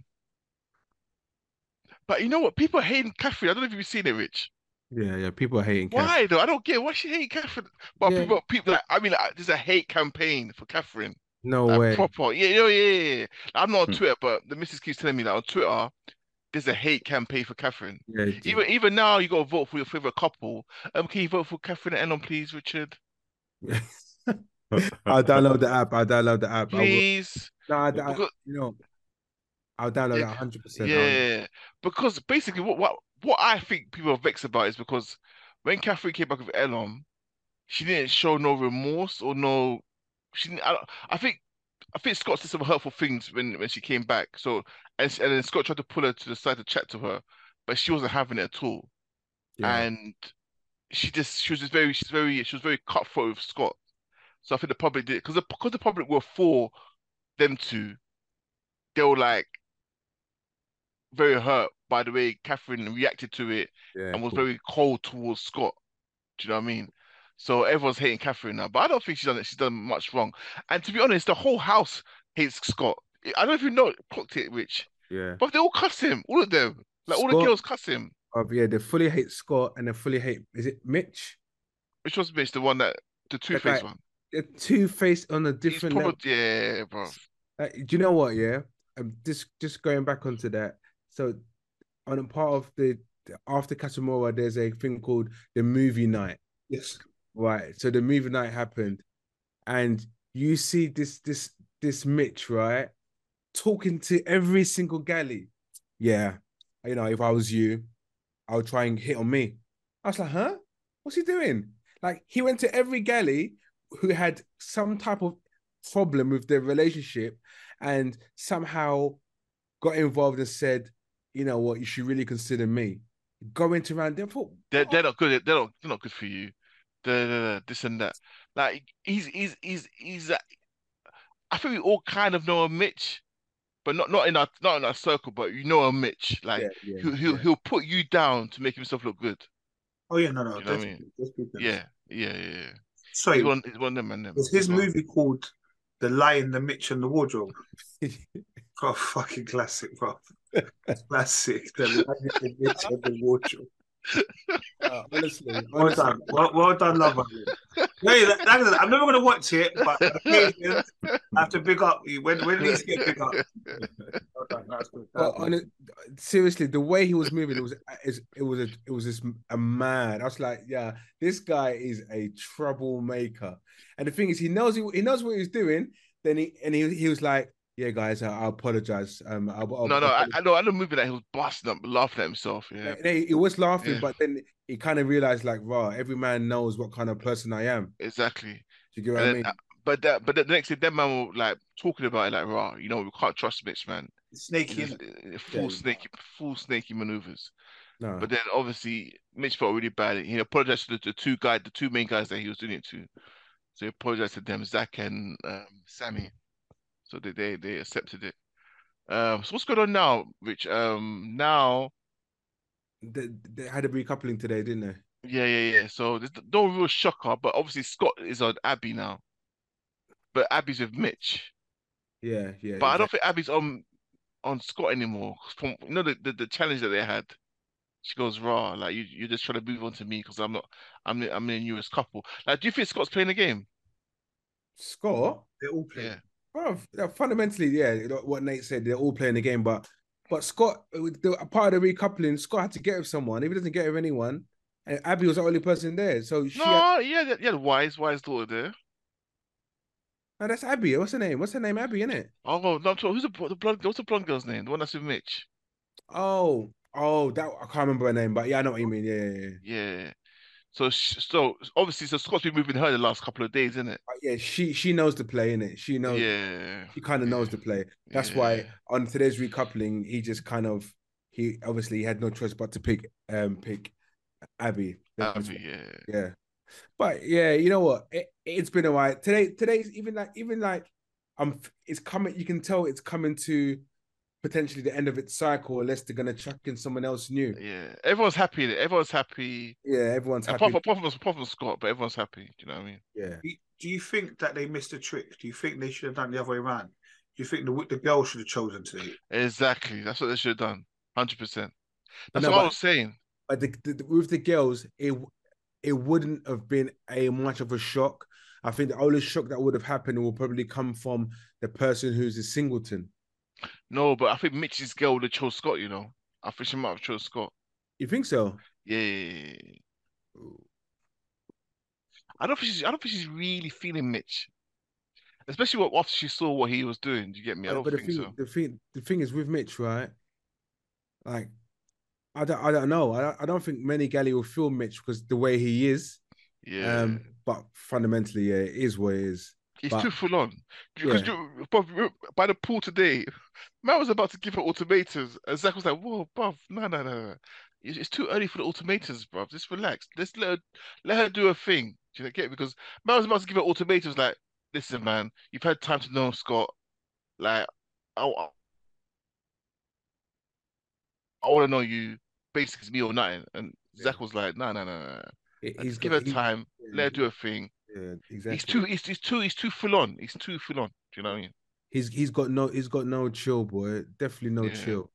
But you know what? People are hating Catherine. I don't know if you've seen it, Rich. Yeah, yeah. People are hating Catherine. Why though? I don't get why she hating Catherine. But Yeah. people, people like, I mean, like, there's a hate campaign for Catherine. No Like way. proper, yeah, yeah, yeah, yeah. I'm not on Hmm. Twitter, but the missus keeps telling me that on Twitter, there's a hate campaign for Catherine. Yeah, it- Even even now, you got to vote for your favorite couple. Um, can you vote for Catherine and Elon, please, Richard? I'll download the app. I'll download the app. I will. Please. No, I, I, Because you know, I'll download Yeah, that one hundred percent. yeah. Because basically, what what what I think people are vexed about is because when Catherine came back with Elon, she didn't show no remorse or no. She didn't. I, don't- I think I think Scott said some hurtful things when when she came back. So and, and then Scott tried to pull her to the side to chat to her, but she wasn't having it at all. Yeah, And she just she was just very she's very she was very cutthroat with Scott. So I think the public did because the because the public were for them two. They were like very hurt by the way Catherine reacted to it yeah, and was cool. very cold towards Scott. Do you know what I mean? So everyone's hating Catherine now, but I don't think she's done it. She's done much wrong. And to be honest, the whole house hates Scott. I don't know if you know clocked it, Rich, Yeah. but they all cuss him, all of them. Like all the Scott, girls cuss him. uh, yeah, they fully hate Scott and they fully hate. Is it Mitch? Which was Mitch, the one that the That Two-Face guy, one. the Two Face on a He's different probably level. yeah, bro. Uh, do you know what? Yeah, um, just just going back onto that. So on a part of the after Casamora, there's a thing called the movie night. Yes. Right. So the movie night happened, and you see this this this Mitch, right, talking to every single galley. Yeah, you know, if I was you, I would try and hit on me. I was like, huh? What's he doing? Like he went to every galley who had some type of problem with their relationship and somehow got involved and said, you know what, you should really consider me. Going to around them for They're they're not good. They're not they're not good for you. They're, they're, they're this and that. Like he's he's he's he's. uh, I think we all kind of know a Mitch, but not not in our not in our circle. But you know a Mitch. yeah, Like yeah, he'll he'll yeah. he'll put you down to make himself look good. Oh yeah, no, no, You know what I mean? definitely. definitely. Yeah, yeah, yeah. yeah. He's Sorry, one. He's one of them and them. was his Go on. movie called The Lion, the Mitch, and the Wardrobe? Oh, fucking classic, bro. Classic. The Lion, the Mitch, and the Wardrobe. Uh, honestly, Well honestly, done. Well, well done, lover. Hey, that, that, I'm never going to watch it, but on occasion, I have to big up you. When, when these get big up. Well done. That's good. but That's on good. it, seriously, the way he was moving, it was it was a it was this a mad. I was like, yeah, this guy is a troublemaker. And the thing is, he knows he, he knows what he's doing. Then he and he he was like, yeah, guys, I, I apologize. Um, I'll, I'll, No, no, I'll I, I know. I know. Movie that he was busting up, laughing at himself. Yeah, Like, he was laughing, yeah, but then he kind of realized, like, raw, every man knows what kind of person I am. exactly. Do you get what And I then, mean? uh, but that, but the next thing, them man were like talking about it, like, raw. You know, we can't trust Mitch, man. Snaky, He's innit? just, uh, Yeah, full snaky, full snaky maneuvers. no. But then obviously Mitch felt really bad. He apologized to the, the two guy, the two main guys that he was doing it to. So he apologized to them, Zach and um, Sammy. So they, they they accepted it. Um, so what's going on now, Rich? Um, now, They, they had a recoupling today, didn't they? yeah, yeah, yeah. So there's no real shocker, but obviously Scott is on Abby now, but Abby's with Mitch. Yeah, yeah, But I don't exactly. think Abby's on on Scott anymore. From you know the, the, the challenge that they had, she goes raw. Like you, you're just trying to move on to me because I'm not. I'm the, I'm the newest couple. Like, do you think Scott's playing the game? Scott, They all play. Yeah. bro, fundamentally, yeah, you know, what Nate said, they're all playing the game, but but Scott, with the, a part of the recoupling, Scott had to get with someone. If he doesn't get with anyone, and Abby was the only person there, so she had. No, yeah, yeah, wise, wise daughter there. No, that's Abby. What's her name? What's her name? Abby, isn't it? Oh no, I'm talking, who's the, the blonde? What's the blonde girl's name? The one that's with Mitch. Oh, oh, that I can't remember her name, but yeah, I know what you mean. Yeah, yeah, yeah. Yeah. So, sh- so obviously, so Scott's been moving her the last couple of days, isn't it? Uh, yeah, she she knows the play, in it. She knows Yeah, she kind of yeah, knows the play. That's yeah. why on today's recoupling, he just kind of he obviously had no choice but to pick um pick Abby. That's Abby, yeah. yeah. But yeah, you know what? It, it's been a while. Today, today's even like even like um it's coming, you can tell it's coming to potentially the end of its cycle, unless they're gonna chuck in someone else new. Yeah, everyone's happy. in it. Everyone's happy. Yeah, everyone's Apart happy. from, apart from, apart from Scott, but everyone's happy. Do you know what I mean? Yeah. Do you- Do you think that they missed a trick? Do you think they should have done the other way around? Do you think the the girl should have chosen to? Exactly. That's what they should have done. Hundred percent. But That's no, what I but was saying. but the, the, with the girls, it it wouldn't have been a much of a shock. I think the only shock that would have happened will probably come from the person who's a singleton. No, but I think Mitch's girl would have chose Scott. You know, I think she might have chose Scott. You think so? Yeah, yeah, yeah, yeah. I don't think she's. I don't think she's really feeling Mitch. especially what after she saw what he was doing. Do you get me? I But, don't but the think thing, so. the thing, the thing is with Mitch, right? Like, I don't, I don't know. I don't, I don't think many galley will feel Mitch because the way he is. Yeah. Um, but fundamentally, yeah, it is what it is. It's But too full on. Because yeah, you, bruv, by the pool today, man was about to give her ultimatums, and Zach was like, "Whoa, bruv, no, no, no, no. It's, it's too early for the ultimatums, bruv. Just relax. Let's let her, let her do her thing." Do you get it? Because man was about to give her ultimatums, like, "Listen, man, you've had time to know Scott. Like, I, I, I want to know you. Basically, it's me or nothing." And yeah. Zach was like, "No, no, no, no. no. He- Like, he's just give got her he, time. Let her yeah, do her thing." yeah, He's exactly. too, he's, he's too, he's too full on. He's too full on. Do you know what I mean? He's he's got no he's got no chill, boy. Definitely no Yeah. chill.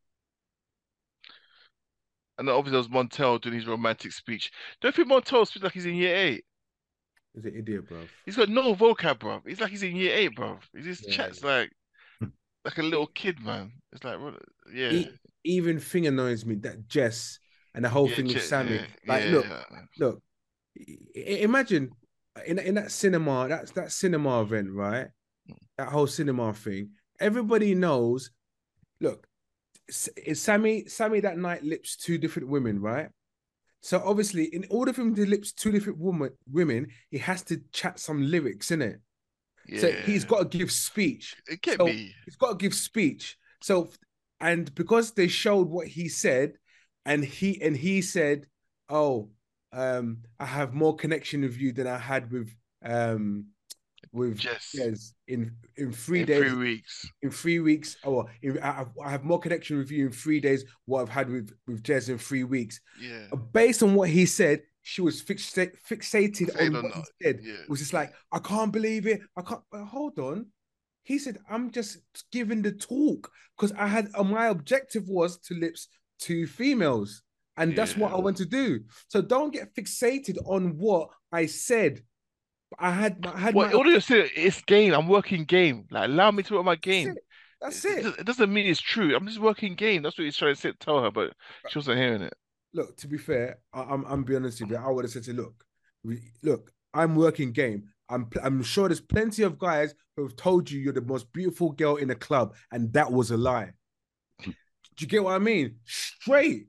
And then obviously there was Montel doing his romantic speech. Don't think Montel speaks like he's in year eight. He's an idiot, bro. He's got no vocab, bro. He's like he's in year eight, bro. He just Yeah. chats like like a little kid, man. It's like, what- yeah, E- even thing annoys me that Jess and the whole yeah, thing with ch- Sammy. yeah, Like, look, yeah. look. i- i- Imagine in in that cinema, that's that cinema event, right? That whole cinema thing. Everybody knows. Look, S- is Sammy Sammy that night lips two different women, right? So obviously, in order for him to lips two different woman women, he has to chat some lyrics, innit? So he's Yeah. got to give speech. It get So me. he's got to give speech. So and because they showed what he said, and he and he said, "Oh, um, I have more connection with you than I had with um with Just Jez in in three in three days." weeks. In three weeks, or in, I, I have more connection with you in three days. What I've had with with Jez in three weeks. Yeah. Based on what he said, she was fixa- fixated Say it on or what he not. said. Yeah. It was just like, I can't believe it. I can't. But hold on. He said, I'm just giving the talk because I had uh, my objective was to lips two females, and that's what Yeah. I want to do. So don't get fixated on what I said. I had my I had Well, my all you say it's game. I'm working game. Like, allow me to work my that's game. it. That's It, it it. does- it doesn't mean it's true. I'm just working game. That's what he's trying to say, tell her, but she wasn't hearing it. Look, to be fair, I, I'm I'm being honest with you. I would have said to look, we, look, I'm working game. I'm I'm sure there's plenty of guys who have told you you're the most beautiful girl in the club, and that was a lie. Do you get what I mean? Straight.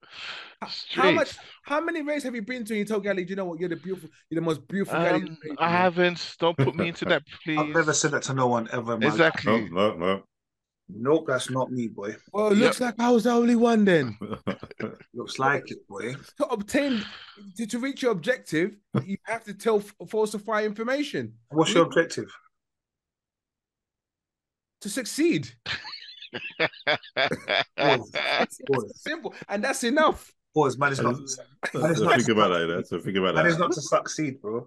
How much? Straight. How many raves have you been to? And you told Gally, do you know what? You're the beautiful. You're the most beautiful girl in Um, the rave, I you know? haven't. Don't put me into that, I've please. never said that to no one ever in my life. No, Exactly. no, no. Nope, that's not me, boy. Well, it Yep. looks like I was the only one then. Looks like it, boy. To obtain, to, to reach your objective, you have to tell falsify information. What's your objective? To succeed. Boys, It's boys, simple, and that's enough. boys. Man is not. Man is So not think to about that. succeed. Then. So think about Man is that. not to succeed, bro.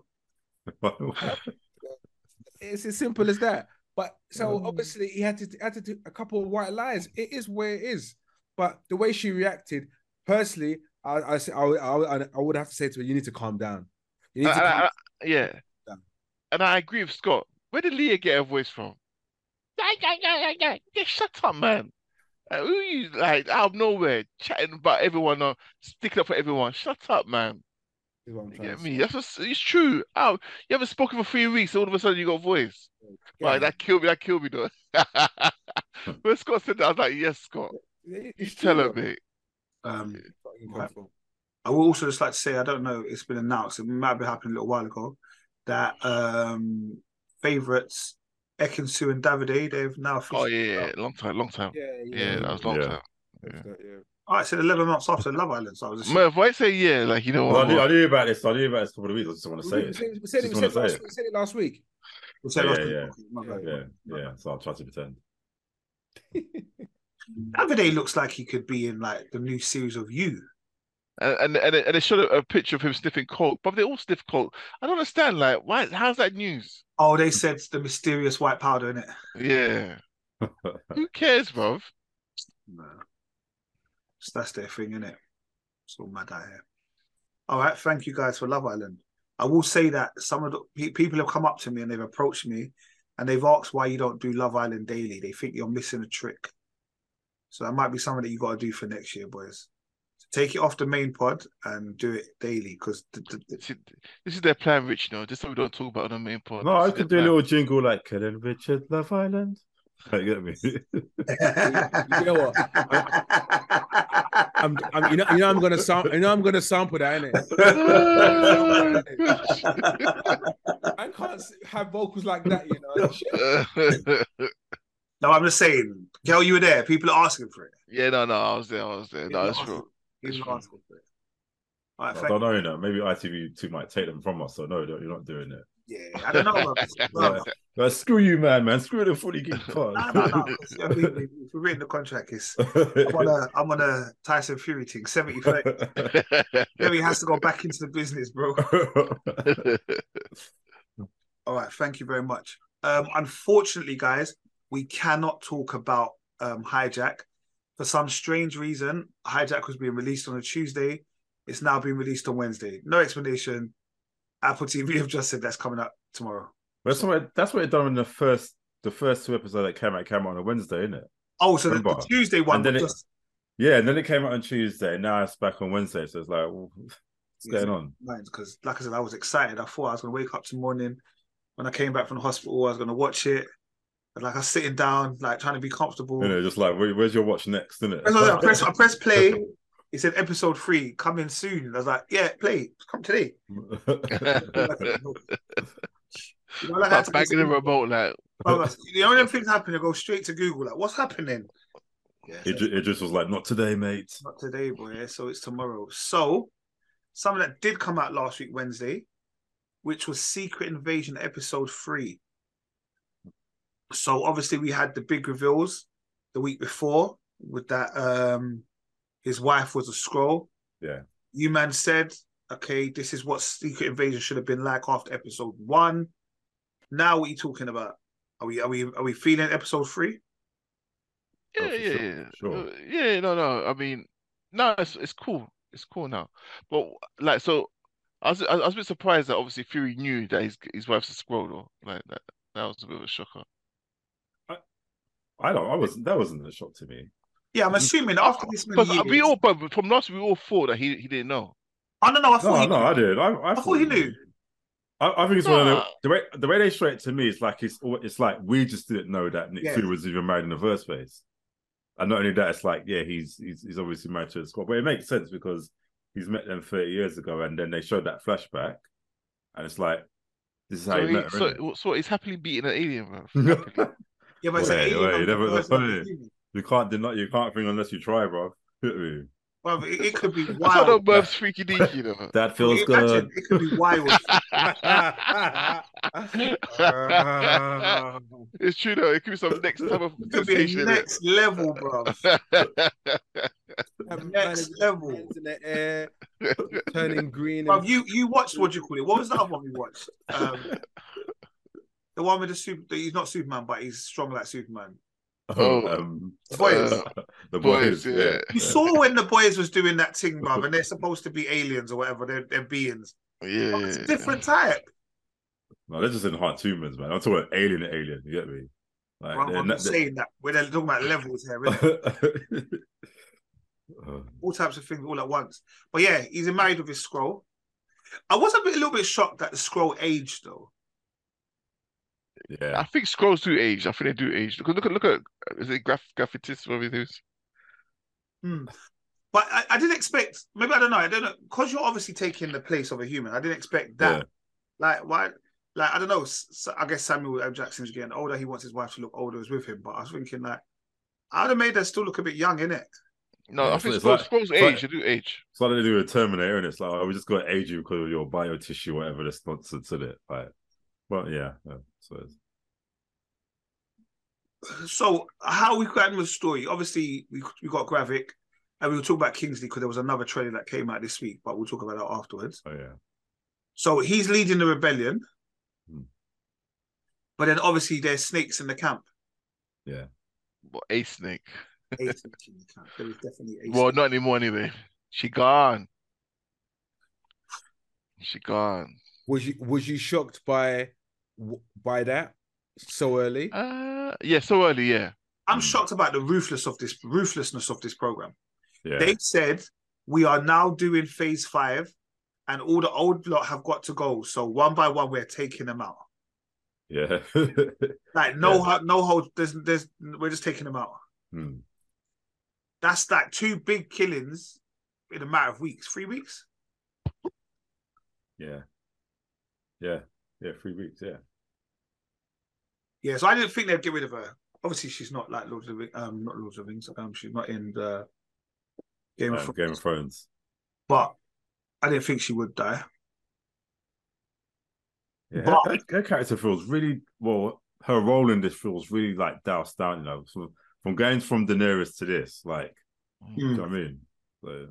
It's as simple as that. But so Mm. obviously he had to had to do a couple of white lies. It is where it is. But the way she reacted, personally, I I I, I, I would have to say to her, you need to calm down. You need And- to and- calm and- yeah. down. And I agree with Scott. Where did Leah get her voice from? Yeah, shut up, man. Like, who you like out of nowhere chatting about everyone or sticking up for everyone? Shut up, man. Is what I'm You trying get to me? say. That's what's, it's true. Oh, you haven't spoken for three weeks, all of a sudden you got a voice. Right, Yeah. that killed me. That killed me, though. When Scott said that, I was like, "Yes, Scott. It- You It's tell true. her, Though. mate." Um, You come from. I will also just like to say, I don't know, it's been announced, it might be happening a little while ago, that um favourites Ekin-Su and Davide, they've now Oh officially. yeah, yeah, long time, long time. Yeah, Yeah, yeah. that was long Yeah. time. Yeah. yeah. All right, so eleven months after Love Island, so I was just Man, if I say yeah, like you know Well, what, I knew, bro. I knew about this. I knew about this a couple of weeks. I just want to say We, we it. said, we said, it, Just we, want said to say last, it. we said it last week. we said Yeah, last yeah, week. yeah. Okay, my bad, Yeah, my yeah. bad. So I'll try to pretend. Davide looks like he could be in like the new series of You. And and and, it- and they showed a, a picture of him sniffing coke, but they all sniff coke. I don't understand, like, why? How's that news? Oh, they said the mysterious white powder in it. Yeah, who cares, bruv? No. So that's their thing, innit? It's all mad out here. All right, thank you guys for Love Island. I will say that some of the pe- people have come up to me and they've approached me and they've asked why you don't do Love Island daily. They think you're missing a trick. So that might be something that you got to do for next year, boys. take it off the main pod and do it daily because the, the, the... This, is, this is their plan, Rich. You know, this is what we don't talk about on the main pod. No, This I is could their do a plan. little jingle like Kellen Richard, Love Island. Like, get me? You know what? I'm, I'm, you know, you know, I'm gonna sample. You know, I'm gonna sample that, innit? I can't have vocals like that, you know. No, I'm just saying, Kel, you were there. People are asking for it. Yeah, no, no, I was there. I was there. No, that's true. That's People true. are asking for it. All right, I thank don't you. know, you know. Maybe I T V two might take them from us, so no, you're not doing it. Yeah, I don't know. Bro. Yeah. But screw you, man, man. Screw the fully geek pod. No, no, no. I mean, if we read the contract, it's I'm on a I'm on a Tyson Fury thing, seventy thirty. Then he has to go back into the business, bro. All right, thank you very much. Um, unfortunately, guys, we cannot talk about um, Hijack. For some strange reason, Hijack was being released on a Tuesday. It's now being released on Wednesday. No explanation. Apple T V have just said that's coming up tomorrow. That's what that's what it done in the first the first two episodes that came out came out on a Wednesday, isn't it? Oh, so the, the Tuesday one and then was it, just yeah, and then it came out on Tuesday. Now it's back on Wednesday, so it's like, well, what's going on? Because, like I said, I was excited. I thought I was going to wake up tomorrow morning when I came back from the hospital. I was going to watch it. But like I was sitting down, like trying to be comfortable. You know, just like, where, where's your watch next, isn't it? I press, I press play. It said episode three coming soon. I was like, yeah, play, come today. You know, like, Start banging the remote, like. The only things happen, I go straight to Google, like, what's happening? Yeah, it, so it just was like, not today, mate. Not today, boy. Yeah, so it's tomorrow. So, something that did come out last week, Wednesday, which was Secret Invasion episode three. So, obviously, we had the big reveals the week before with that. Um, his wife was a Skrull. Yeah. You man said, okay, this is what Secret Invasion should have been like after episode one. Now, what are you talking about? Are we are we are we feeling episode three? Yeah, Oh, for yeah, sure, yeah. sure. Uh, yeah, no, no. I mean, no, it's it's cool. It's cool now. But like, so I was I was a bit surprised that obviously Fury knew that his his wife's a Skrull, though. Like that that was a bit of a shocker. I don't. I wasn't. That wasn't a shock to me. Yeah, I'm assuming after this many Because years. we all, but from last week, we all thought that he he didn't know. I don't know. I thought No, he no, knew. I did. I, I, I thought he knew. I, I think it's one of Nah. the, the way the way they show it to me. It's like it's it's like we just didn't know that Nick Yeah. Fury was even married in the first place. And not only that, it's like yeah, he's he's, he's obviously married to a squad, but it makes sense because he's met them thirty years ago, and then they showed that flashback, and it's like this is how So, he he, met her. so, innit? so he's happily beating an alien, bro. Happily. Yeah, but it's Wait, an wait, alien you never- on the that's first funny. episode. You can't deny. You can't think unless you try, bro. Hit me. Well, it, it could be That's not wild. no Merv's freaky deaky, you know. That feels Imagine, good. it could be wild. It's true though. It could be some next type of It could be sensation, innit? next level, bro. Next level. Hands in the air, turning green. Bro, And... you you watched what do you call it? What was the other one we watched? Um, the one with the super. He's not Superman, but he's strong like Superman. Oh, um, Boys. uh, the Boys, boys, yeah. yeah. You saw when the boys was doing that thing, bro, and they're supposed to be aliens or whatever. They're, they're beings. Yeah, Bro, it's a different type. No, they're just enhanced humans, man. I'm talking about alien, alien. You get me? Like, Bro, they're I'm not- not saying that. We're talking about levels here, innit? Uh, All types of things all at once. But yeah, he's married with his Skrull. I was a bit, a little bit shocked that the Skrull aged though. yeah. I think scrolls do age. I think they do age. Because look at look at is it graph graphitis or everything? Hmm. But I, I didn't expect. Maybe I don't know. I don't know because you're obviously taking the place of a human. I didn't expect that. Yeah. Like why? Like I don't know. S- I guess Samuel L. Jackson's getting older. He wants his wife to look older as with him. But I was thinking like, I'd have made her still look a bit young, innit? No, Yeah, I it's- think it's scrolls, like- scrolls it's age. like- They do age. It's like they do a Terminator, and it's like, oh, we just got to age you because of your bio tissue, whatever that's sponsored to it. Like, well, yeah. yeah. So it's, So how we got into the story? Obviously, we we got Gravik, and we will talk about Kingsley because there was another trailer that came out this week, but we'll talk about that afterwards. oh yeah. So he's leading the rebellion, Hmm. but then obviously there's snakes in the camp. Yeah. What, a snake? A snake in the camp. There is definitely a Well, snake. not anymore anyway. She gone. She gone. Was you was you shocked by by that so early? Uh, yeah, so early, yeah. I'm Hmm. shocked about the ruthless of this ruthlessness of this program. Yeah. They said we are now doing phase five, and all the old lot have got to go. So one by one, we're taking them out. Yeah. Like no, Yeah. no hold. There's, there's. We're just taking them out. Hmm. That's like two big killings in a matter of weeks. Three weeks. Yeah. Yeah. Yeah. Three weeks. Yeah. Yeah. So I didn't think they'd get rid of her. Obviously, she's not like Lord of the um, not Lord of the Rings. Um, she's not in the Game of Um, Thrones. Game of Thrones. But I didn't think she would die. Yeah, But her, her character feels really well. Her role in this feels really like doused down. You know, so from going from Daenerys to this, like, mm, do you know what I mean? So,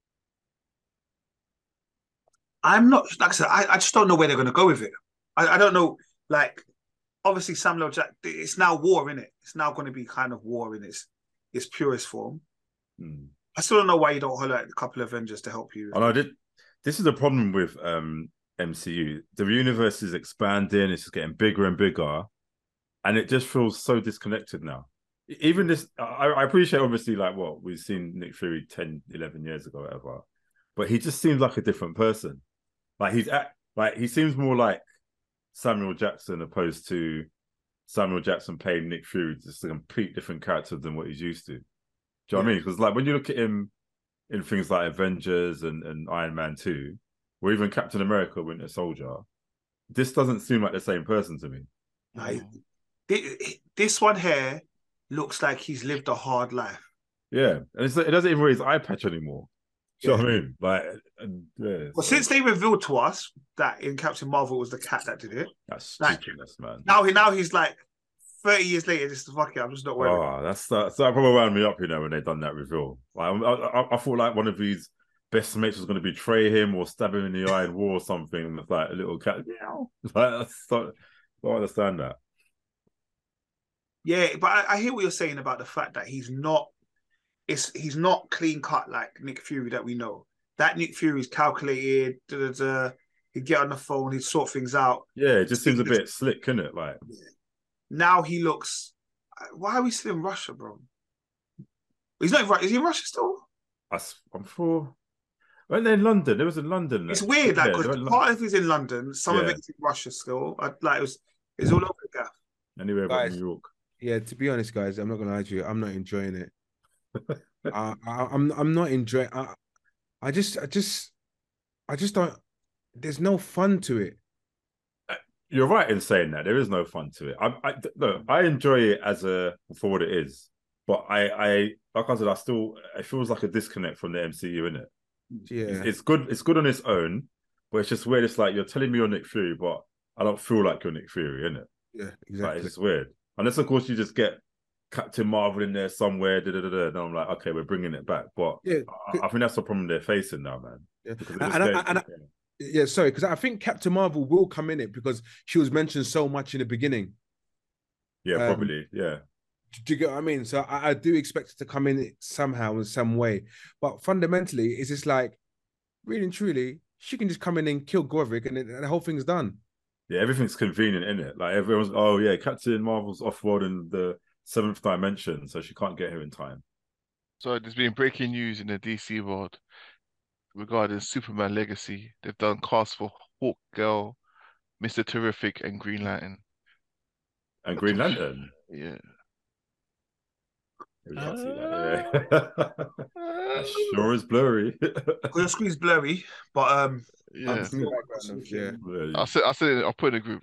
I'm not like I said. I, I just don't know where they're going to go with it. I, I don't know. Like, obviously, Samuel Jack. It's now war in it. It's now going to be kind of war in its its purest form. hmm. I still don't know why you don't highlight a couple of Avengers to help you. I know this, this is the problem with um, M C U. The universe is expanding. It's just getting bigger and bigger, and it just feels so disconnected now. Even this, I, I appreciate obviously like what we've seen Nick Fury ten, eleven years ago, whatever, but he just seems like a different person. Like he's at, like he seems more like Samuel Jackson opposed to Samuel Jackson playing Nick Fury, just a complete different character than what he's used to. Do you know what I mean? Because like when you look at him in things like Avengers and, and Iron Man two, or even Captain America, Winter Soldier, this doesn't seem like the same person to me. Like, this one here looks like he's lived a hard life. Yeah, and it's, it doesn't even wear his eye patch anymore. Do you yeah. know what I mean? Like, yeah, well, so. Since they revealed to us that in Captain Marvel it was the cat that did it, that's stupidness, like, man. Now he now he's like thirty years later, just fuck it, I'm just not worried. Oh, that's that's that probably wound me up, you know, when they done that reveal. Like, I, I, I thought like one of his best mates was going to betray him or stab him in the eye in war or something. And it's like a little cat, meow. Like, I don't understand that. Yeah, but I, I hear what you're saying about the fact that he's not. It's he's not clean cut like Nick Fury that we know. That Nick Fury is calculated. Da, da, da. He'd get on the phone, he'd sort things out. Yeah, it just seems a bit slick, isn't it? Like yeah. Now he looks. Why are we still in Russia, bro? He's not in Russia. Is he in Russia still? I'm sure. When they're in London, it was in London. It's weird, like because yeah, part of it's in London, some yeah. of it's in Russia still. I, like it was, it's all over the gap. Anywhere but New York. Yeah, to be honest, guys, I'm not gonna lie to you. I'm not enjoying it. I, I, I'm I'm not enjoying. I, I just I just I just don't. There's no fun to it. You're right in saying that there is no fun to it. I, I no, I enjoy it as a for what it is, but I, I like I said, I still it feels like a disconnect from the M C U, innit? Yeah, it's, it's good. It's good on its own, but it's just weird. It's like you're telling me you're Nick Fury, but I don't feel like you're Nick Fury, innit? Yeah, exactly. Like, it's just weird. Unless of course you just get Captain Marvel in there somewhere, da, da, da, da, and I'm like, okay, we're bringing it back. But yeah, I, I think that's the problem they're facing now, man. Yeah, and, and, I, and I, yeah, sorry, because I think Captain Marvel will come in it because she was mentioned so much in the beginning. Yeah, um, probably. Yeah. Do you get what I mean? So I, I do expect it to come in somehow in some way, but fundamentally, it's just like, really and truly, she can just come in and kill Gorvik, and, it, and the whole thing's done. Yeah, everything's convenient, isn't it? Like everyone's, oh yeah, Captain Marvel's off-world in the seventh dimension, so she can't get here in time. So there's been breaking news in the D C world regarding Superman Legacy. They've done cast for Hawk Girl, Mister Terrific, and Green Lantern. And Green Lantern? Yeah. We can't uh, see that. Yeah. That sure is blurry. Your screen's blurry, but um, yeah, yeah. I'll say, I'll say, I'll put in a group.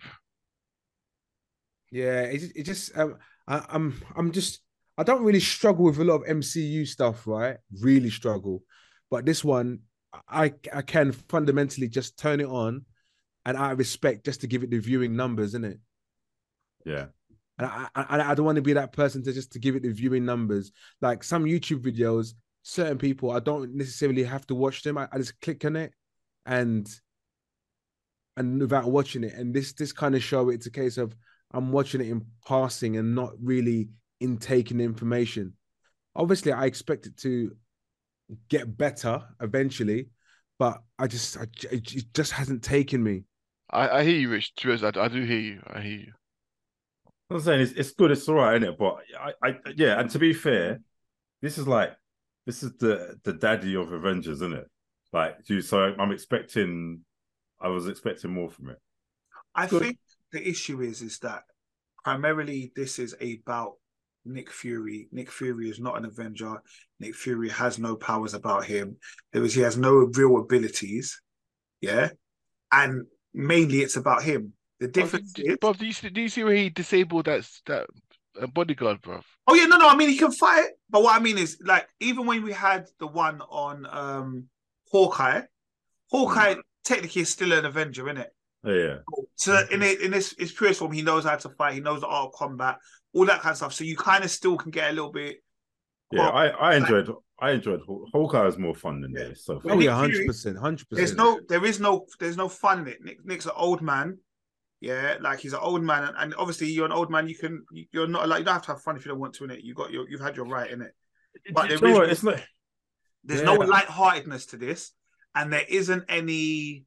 Yeah, it, it just, um, I, I'm, I'm just, I don't really struggle with a lot of M C U stuff, right? Really struggle, but this one, I, I can fundamentally just turn it on, and out of respect, just to give it the viewing numbers, innit? Yeah. And I, I, I don't want to be that person to just to give it the viewing numbers. Like some YouTube videos, certain people, I don't necessarily have to watch them. I, I just click on it, and and without watching it. And this this kind of show, it's a case of I'm watching it in passing and not really intaking the information. Obviously, I expect it to get better eventually, but I just I, it just hasn't taken me. I, I hear you, Rich. I, I do hear you. I hear you. I'm saying it's, it's good, it's all right, isn't it? But I, I, yeah, and to be fair, this is like this is the the daddy of Avengers, isn't it? Like, so I'm expecting, I was expecting more from it. I Good. think the issue is is that primarily this is about Nick Fury. Nick Fury is not an Avenger. Nick Fury has no powers about him. There is he has no real abilities. Yeah, and mainly it's about him. The difference Bruv, is, bruv, do you see, do you see where he disabled that that uh, bodyguard, bruv? oh yeah, no, no. I mean, he can fight, but what I mean is, like, even when we had the one on um Hawkeye, Hawkeye technically is still an Avenger, isn't it? Oh, yeah. So in it, in this his purest form, he knows how to fight. He knows the art of combat, all that kind of stuff. So you kind of still can get a little bit. Yeah, well, I, I enjoyed I enjoyed Haw- Hawkeye was more fun than Yeah. this. So Oh When yeah, Nick hundred Fury- percent, hundred There's percent. no, there is no, there's no fun in it. Nick, Nick's an old man. Yeah, like he's an old man, and, and obviously you're an old man. You can, you're not like you don't have to have fun if you don't want to in it. You got your, you've had your right in it. But Do you there know is what? no- It's not. There's Yeah. no lightheartedness to this, and there isn't any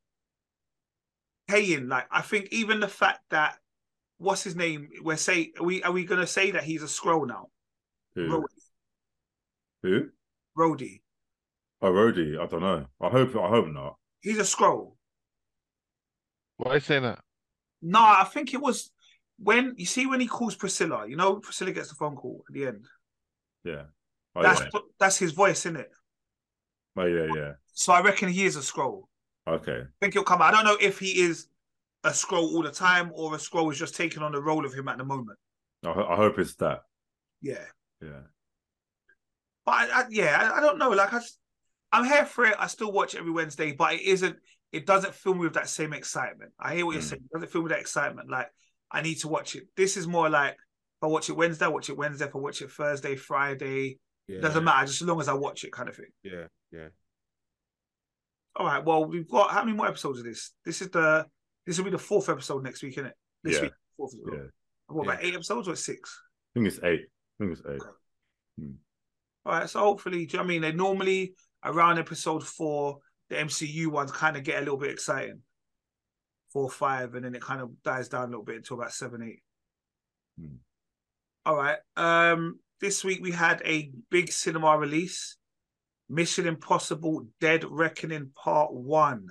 paying. Like I think even the fact that what's his name? We're say are we are we gonna say that he's a scroll now? Who? Ro- Who? Rhodey. Oh, Rhodey. I don't know. I hope. I hope not. He's a scroll. Why are you saying that? No, I think it was when you see when he calls Priscilla. You know, Priscilla gets the phone call at the end. Yeah. Oh, That's yeah. that's his voice, isn't it? Oh, yeah. Yeah. So I reckon he is a scroll. Okay. I think he'll come out. I don't know if he is a scroll all the time or a scroll is just taking on the role of him at the moment. I, ho- I hope it's that. Yeah, Yeah. but I, I, yeah, I, I don't know. Like I, just- I'm here for it. I still watch it every Wednesday, but it isn't. It doesn't fill me with that same excitement. I hear what you're Mm. saying. It doesn't fill me with that excitement. Like I need to watch it. This is more like if I watch it Wednesday, I watch it Wednesday. If I watch it Thursday, Friday, Yeah, doesn't matter. Just as long as I watch it, kind of thing. yeah, yeah. All right. Well, we've got how many more episodes of this? This is the this will be the fourth episode next week, isn't it? This Yeah. week, fourth episode. Yeah. What about Yeah. eight episodes or six? I think it's eight. I think it's eight. All right. So hopefully, do you know what I mean? They normally around episode four, the M C U ones kind of get a little bit exciting. Four, five, and then it kind of dies down a little bit until about seven, eight. Hmm. All right. Um, this week we had a big cinema release. Mission Impossible Dead Reckoning Part One.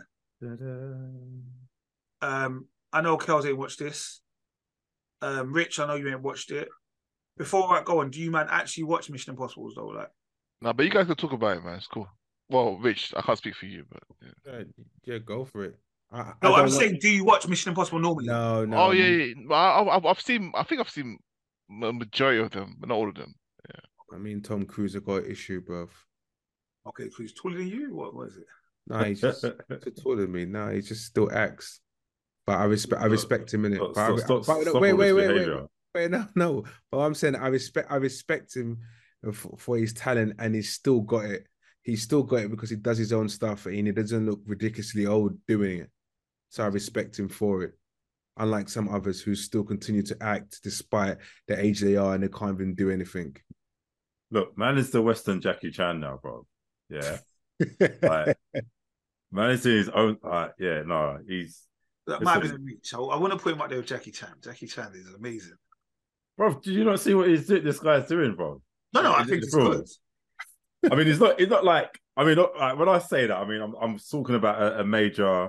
Um, I know Kels ain't watched this. Um, Rich, I know you ain't watched it. Before I go on, do you man actually watch Mission Impossible though? Like, No, but you guys can talk about it, man. It's cool. Well, Rich, I can't speak for you, but yeah. Yeah, yeah, go for it. I, I no, don't I'm know- saying, do you watch Mission Impossible normally? No, no. Oh yeah, yeah. But I, I've, I've seen. I think I've seen a majority of them, but not all of them. I mean, Tom Cruise have got an issue, bruv. Okay, so he's taller than you. What was it? No, he's just he's taller than me. No, he just still acts. But I respect, I respect him in it. Stop, But I- stop, stop, but stop wait, all wait, this wait, wait, behavior. wait, no, no. But I'm saying I respect, I respect him for, for his talent, and he's still got it. He's still got it because he does his own stuff, and he doesn't look ridiculously old doing it. So I respect him for it. Unlike some others who still continue to act despite the age they are and they can't even do anything. Look, man is the Western Jackie Chan now, bro. Yeah. Like, man is doing his own. Uh, yeah, no, he's. That Listen. might be the reach. I, I want to put him up there with Jackie Chan. Jackie Chan is amazing. Bro, did you not see what he's doing? This guy's doing, bro? No, no, I Is it think the it's film? good. I mean, it's not. It's not like. I mean, not, like, when I say that, I mean, I'm I'm talking about a, a major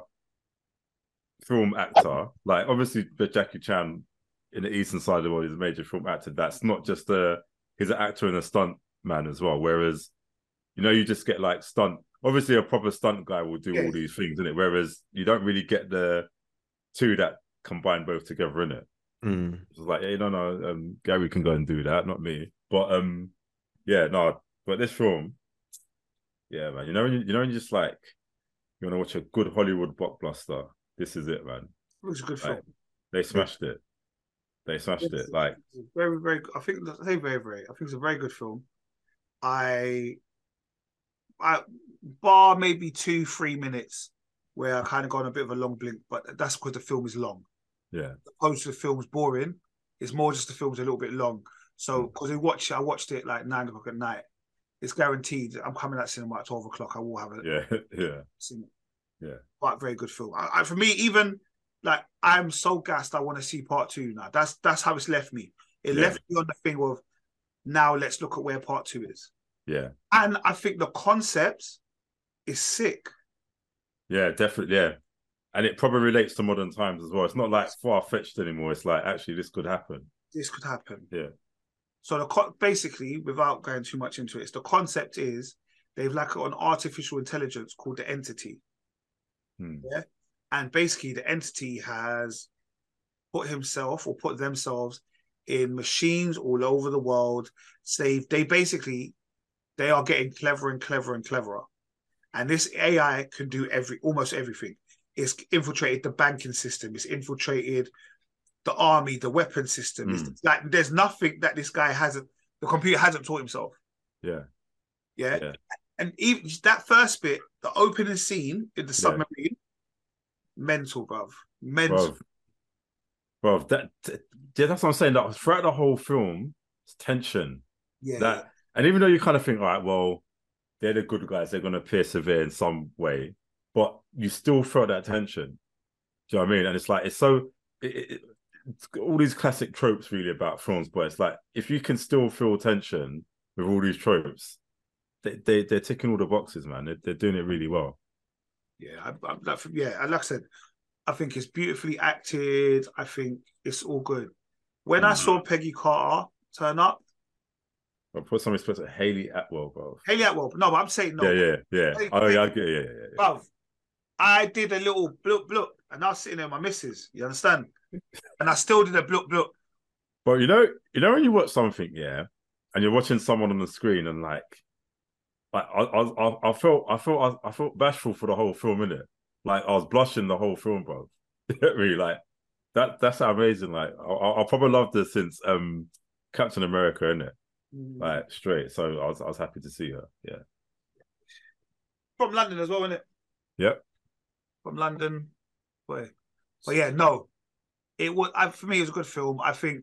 film actor. Like, obviously, the Jackie Chan in the eastern side of the world is a major film actor. That's not just a. He's an actor and a stunt man as well. Whereas, you know, you just get like stunt. Obviously, a proper stunt guy will do Yeah. all these things, in it. Whereas you don't really get the two that combine both together, in it. Mm. It's like, yeah, no, no, um, Gary can go and do that, not me. But um, yeah, no, but this film, yeah, man, you know, when you, you know, when you just like you want to watch a good Hollywood blockbuster, this is it, man. It was a good Like, film. they smashed it. They smashed it. Like, It's very, very. I think I say very, very. I think it's a very good film. I, I bar maybe two, three minutes where I kind of gone a bit of a long blink, but that's because the film is long. yeah, Opposed to the film's boring, it's more just the film's a little bit long. So because we watch, I watched it like nine o'clock at night. It's guaranteed. I'm coming at cinema at twelve o'clock. I will have it. yeah, yeah, Cinema. yeah. But very good film. I, I, for me, even like I'm so gassed. I want to see part two now. That's that's how it's left me. It Yeah. left me on the thing of now. Let's look at where part two is. Yeah. And I think the concept is sick. Yeah, definitely. Yeah. And it probably relates to modern times as well. It's not like far-fetched anymore. It's like, actually, this could happen. This could happen. Yeah. So the basically, without going too much into it, it's the concept is they've like an artificial intelligence called the Entity. Hmm. Yeah. And basically the Entity has put himself or put themselves in machines all over the world. Save they basically they are getting cleverer and cleverer and cleverer. And this A I can do every almost everything. It's infiltrated the banking system, it's infiltrated the army, the weapon system. Mm. It's like there's nothing that this guy hasn't, the computer hasn't taught himself. Yeah. Yeah. yeah. And even that first bit, the opening scene in the submarine, yeah. mental, bruv. Mental. Bruv, that, yeah, that's what I'm saying. That throughout the whole film, it's tension. Yeah. That, yeah. And even though you kind of think, all right, well, they're the good guys, they're going to persevere in some way, but you still feel that tension. Do you know what I mean? And it's like, it's so, it, it, it's all these classic tropes really about films, but it's like, if you can still feel tension with all these tropes, they, they, they're ticking all the boxes, man. They're, they're doing it really well. Yeah, I, I, that, yeah, like I said, I think it's beautifully acted. I think it's all good. When mm. I saw Peggy Carter turn up, I put some respect to Hayley Atwell, bro. Hayley Atwell, no, but I'm saying no. Yeah, yeah, yeah. Hey, oh, hey, yeah, I get, yeah, yeah, yeah. Bro, I did a little bloop bloop, and I was sitting there with my missus. You understand? And I still did a bloop bloop. But you know, you know when you watch something, yeah, and you're watching someone on the screen, and like, like I, I, I felt, I felt, I, I felt bashful for the whole film, innit? Like I was blushing the whole film, bro. Really, like that. That's amazing. Like I, I probably loved her since um Captain America, innit? Mm. Like straight. So I was, I was happy to see her. Yeah. From London as well, innit? Yep. From London, boy. But yeah, no, it was I, for me. It was a good film. I think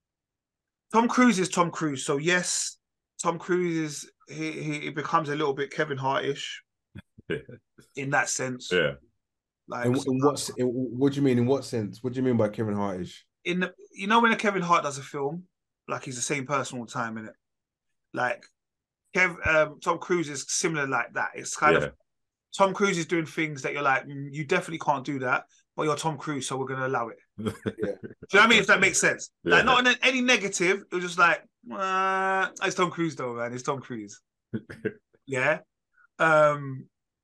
Tom Cruise is Tom Cruise. So yes, Tom Cruise is he he, he becomes a little bit Kevin Hart-ish yeah. in that sense. Yeah. Like, in, in what in, what do you mean? In what sense? What do you mean by Kevin Hart-ish? In the, you know when a Kevin Hart does a film, like he's the same person all the time, innit? Like Kev, um, Tom Cruise is similar like that. It's kind yeah. of Tom Cruise is doing things that you're like, mm, you definitely can't do that, but you're Tom Cruise, so we're going to allow it. Yeah. Do you know what I mean? If that makes sense. Yeah. Like, not in any negative. It was just like, uh, it's Tom Cruise though, man. It's Tom Cruise. Yeah. Um,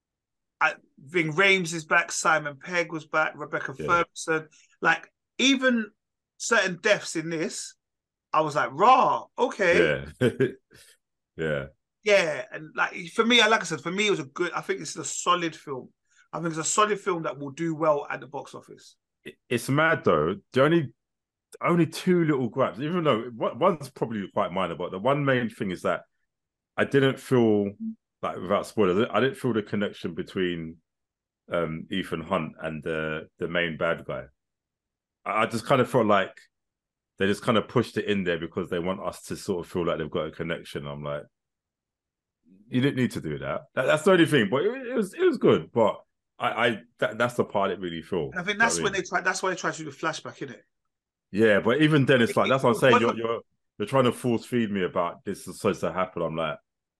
I think Rames is back. Simon Pegg was back. Rebecca yeah. Ferguson. Like, even certain deaths in this, I was like, raw, okay. Yeah. yeah. Yeah, and like for me, like I said, for me it was a good. I think it's a solid film. I think it's a solid film that will do well at the box office. It's mad though. The only only two little gripes, even though one's probably quite minor, but the one main thing is that I didn't feel like, without spoilers, I didn't feel the connection between um, Ethan Hunt and the the main bad guy. I just kind of felt like they just kind of pushed it in there because they want us to sort of feel like they've got a connection. I'm like, you didn't need to do that. that that's the only thing, but it, it was it was good. But I, I that, that's the part it really feel. I think that's when I mean? they try. That's why they try to do the flashback, innit? Yeah, but even then, it's like that's what I'm saying. You're you're you're trying to force feed me about this is supposed to happen. I'm like,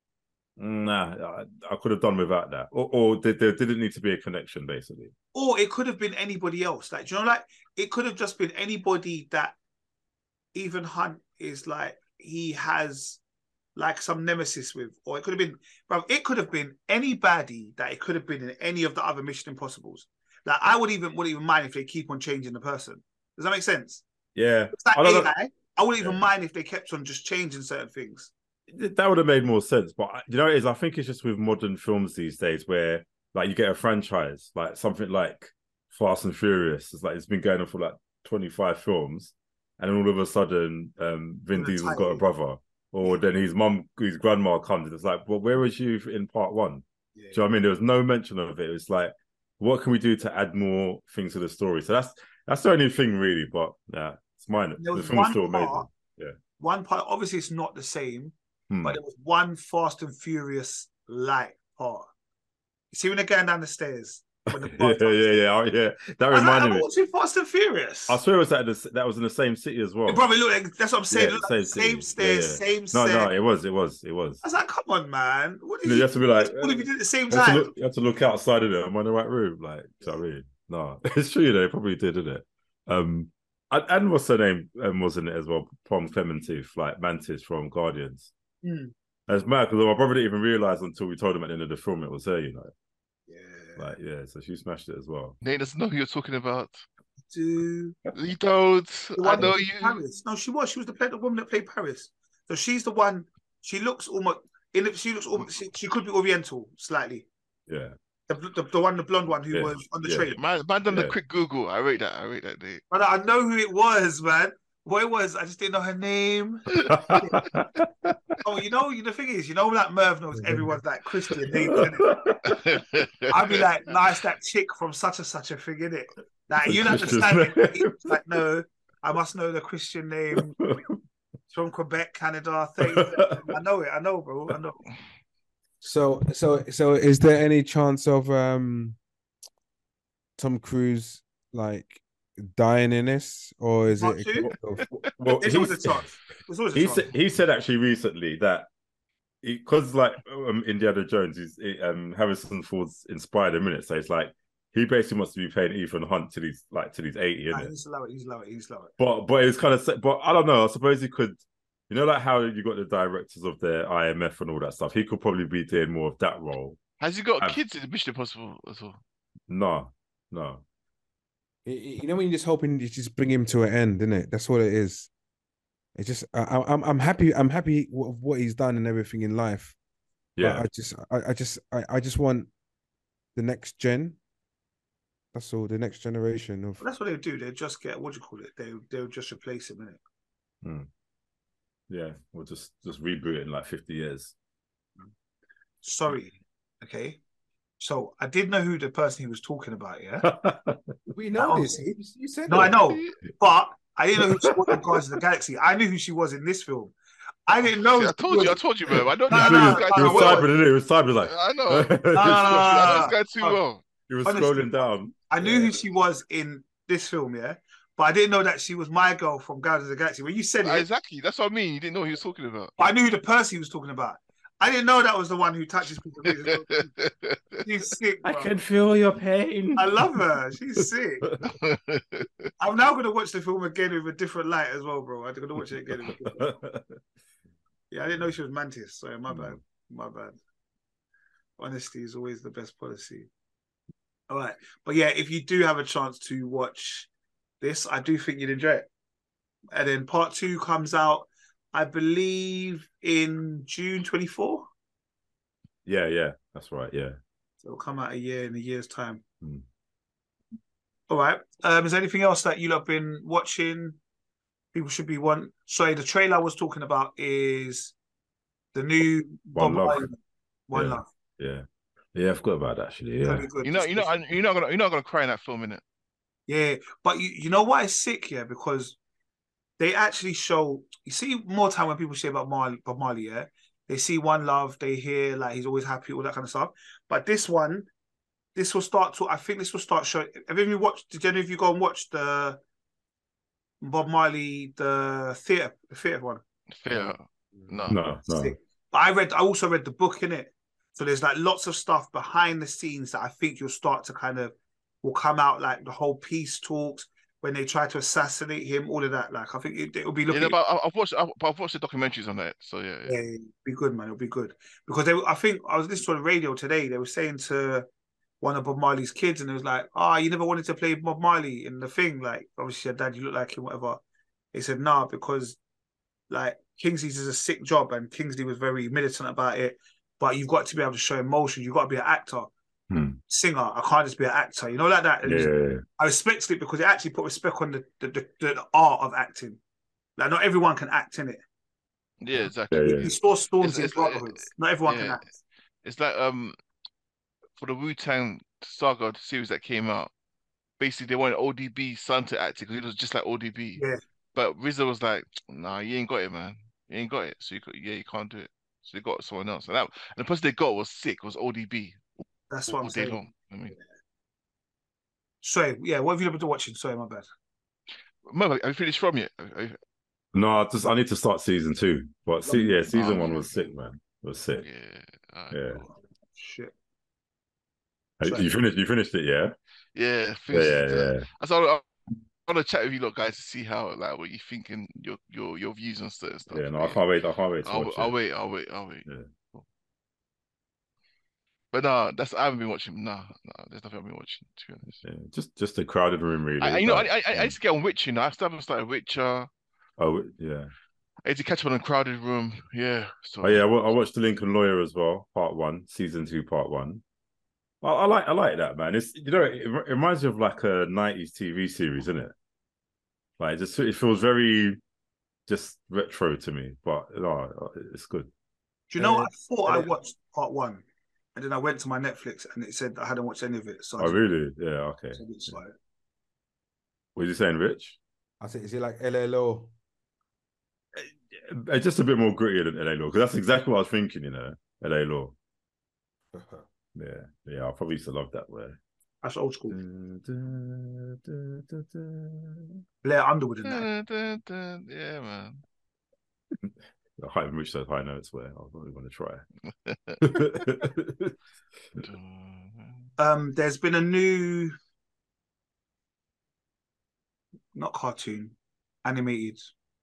nah, I, I could have done without that, or, or there, there didn't need to be a connection, basically. Or it could have been anybody else. Like, do you know, like it could have just been anybody that Ethan Hunt is like he has. Like some nemesis with, or it could have been, bro, it could have been any baddie that it could have been in any of the other Mission Impossibles. Like I would even wouldn't even mind if they keep on changing the person. Does that make sense? Yeah. It's like A I. I wouldn't yeah. even mind if they kept on just changing certain things. That would have made more sense. But you know, what it is I think it's just with modern films these days where like you get a franchise, like something like Fast and Furious. It's like it's been going on for like twenty-five films, and then all of a sudden, um, Vin Diesel's got a brother. Or then his mum, his grandma comes and it's like, well, where was you in part one? Yeah, do you know what I mean? There was no mention of it. It's like, what can we do to add more things to the story? So that's that's the only thing really, but yeah, it's minor. The film's still amazing. Part, yeah. One part, obviously it's not the same, hmm. but there was one Fast and Furious light part. You see when they're going down the stairs when the Yeah, car touched. yeah, yeah, oh, yeah. That I was like, reminded I'm me. watching Fast and Furious. I swear it was at the, that was in the same city as well. It probably looked like, that's what I'm saying. Yeah, It looked same like the same city. Yeah, stairs, yeah. same No, set. no, it was, it was, it was. I was like, come on, man. What did You, know, you, you have to be like, what if you did at the same you have, to time? look, you have to look outside of it. Am I in the right room? Like, do you know what I mean? No, it's true. They probably did, didn't it? Um, and, and what's her name um, was in it as well? Pom Clementif, like Mantis from Guardians. Hmm. That's mad because my brother didn't even realize until we told him at the end of the film it was her. You know, Yeah. like yeah. So she smashed it as well. Nate doesn't know who you're talking about. Do You don't. the I one know that played you. Paris. No, she was. She was the, play, the woman that played Paris. So she's the one. She looks almost. In it, she looks almost. She, she could be Oriental slightly. Yeah, The, the, the one, the blonde one who Yeah. was on the Yeah. train. Man, man done Yeah. the quick Google. I rate that. I rate that, Nate. But I know who it was, man. What it was, I just didn't know her name. Oh, you know, the thing is, you know, like Merv knows everyone's like Christian name, innit? I'd be like, nice, that chick from such and such a thing, innit? Like, The you don't Christian understand it. name. It's like, no, I must know the Christian name. It's from Quebec, Canada. thirty I know it. I know, bro. I know. So so so is there any chance of um Tom Cruise like dying in this, or is Part it? two? well, There's he, always a chance. There's always a he chance. said he said actually recently that because like um, Indiana Jones is um Harrison Ford's inspired him in it, so it's like he basically wants to be playing Ethan Hunt till he's like till he's eighty, Nah, isn't it? he's low. He's low. He's low. But but it's kind of but I don't know. I suppose he could, you know, like how you got the directors of the I M F and all that stuff. He could probably be doing more of that role. Has he got I've- kids in Mission Impossible as well? No, no. You know, when you're just hoping you just bring him to an end, isn't it? That's what it is. It's just I, I- I'm I'm happy I'm happy with what he's done and everything in life. Yeah, But I just I, I just I, I just want the next gen. That's all. The next generation of. But that's what they do. They just get, what do you call it? They they'll just replace him, innit? Hmm. yeah. We'll just just reboot it in like fifty years. Sorry. Okay. So I did know who the person he was talking about, yeah? We know know this. this. You said No, I it. know. But I didn't know who she was in Guardians of the Galaxy. I knew who she was in this film. I didn't know. See, I told you. I told you, man. I know No, this no, guy no, too He was no, well. typing it. He was typing like. I know. he was no, no, I know no, this guy too no. well. he was Honestly, scrolling down. I knew Yeah. who she was in this film, yeah? But I didn't know that she was my girl from Guardians of the Galaxy. When you said it, Exactly. That's what I mean. You didn't know who he was talking about. I knew who the person he was talking about. I didn't know that was the one who touches people. She's sick, bro. I can feel your pain. I love her. She's sick. I'm now going to watch the film again with a different light as well, bro. I'm going to watch it again. with a different light. Yeah, I didn't know she was Mantis. Sorry, my bad. My bad. Honesty is always the best policy. All right. But yeah, if you do have a chance to watch this, I do think you'd enjoy it. And then part two comes out, I believe, in June twenty-fourth. yeah, yeah, that's right. Yeah. So it'll come out a year in a year's time. Hmm. All right. Um, is there anything else that you lot been watching? People should be one. Sorry, the trailer I was talking about is the new One Bob Love. Marley, One Yeah. Love. Yeah. Yeah, I forgot about that actually. It's Yeah. gonna be good. You know, you know, you're not gonna, you're not gonna cry in that film, innit? Yeah, but you, you know what is sick, yeah, because they actually show. You see more time when people say about Marley, Bob Marley, yeah, they see One Love, they hear like he's always happy, all that kind of stuff. But this one, this will start to. I think this will start showing. Have you watched? Did any of you go and watch the Bob Marley, the theater, the theater one? Fair. No. No, no. Sick. But I read. I also read the book in it. So there's like lots of stuff behind the scenes that I think you'll start to kind of will come out, like the whole peace talks when they try to assassinate him, all of that. Like I think it, it'll be looking. Yeah, but I- I've watched, I've, I've watched the documentaries on that. So yeah, yeah. Yeah, it'll be good, man. It'll be good because they. I think I was listening to the radio today. They were saying to one of Bob Marley's kids, and it was like, "Ah, oh, you never wanted to play Bob Marley in the thing." Like, obviously, your dad, you look like him, whatever. They said, "Nah," because like Kingsley's is a sick job, and Kingsley was very militant about it. But you've got to be able to show emotion. You've got to be an actor, Hmm. singer. I can't just be an actor. You know, like that. Yeah, yeah, yeah. I respect it because it actually put respect on the the, the, the art of acting. Like, not everyone can act in it. Yeah, exactly. Yeah, yeah. You saw Stormzy It's- in it's- Brotherhood. Not everyone can yeah. act. It's like um for the Wu-Tang Saga series that came out. Basically, they wanted O D B's son to act it because he was just like O D B. Yeah. But R Z A was like, "Nah, you ain't got it, man. You ain't got it. So you could, yeah, you can't do it." So they got someone else, and that and the person they got was sick. Was O D B That's all, what I'm all day saying. long. I mean, Sorry, yeah. What have you been watching? Sorry, my bad. Mo, have you finished From yet? Have you- No, I just I need to start season two. But see, yeah, season Oh, one yeah. was sick, man. It was sick. Yeah. alright, Yeah. cool. Shit. Hey, Sorry. You finished. You finished it, yeah. Yeah, Yeah, finished yeah, it. yeah. I saw. I want to chat with you, lot, guys, to see how like what you thinking, your your your views on certain stuff. Yeah, no, But I can't wait. I can't wait to I'll, watch I'll it. wait. I'll wait. I'll wait. Yeah. But no, that's I haven't been watching. Nah, nah, there's nothing I've been watching. To be honest, Yeah, just just a crowded room, really. I, I you know, like, I, I I yeah. used to get on Witcher. You know, I still haven't started Witcher. Oh yeah. I had to catch up on a crowded room. Yeah. So Oh yeah. I wa- I watched The Lincoln Lawyer as well, part one, season two, part one. I, I like I like that, man. It's you know it, it reminds me of like a nineties T V series, isn't it? Like it just it feels very just retro to me, but no, it's good. Do you know? Uh, I thought I uh, watched part one, and then I went to my Netflix, and it said I hadn't watched any of it. So I Oh didn't- really? Yeah. Okay. so I didn't start it. What are you saying, Rich? I think is it like L L O? It's just a bit more gritty than L A Law because that's exactly what I was thinking. You know, L A Law. Yeah, yeah. I probably used to love that. Where That's old school. dun, dun, dun, dun, dun. Blair Underwood in that. Dun, dun, dun. Yeah, man. I can't even reach those high notes where I really want to try. Dun. Um, there's been a new, not cartoon, animated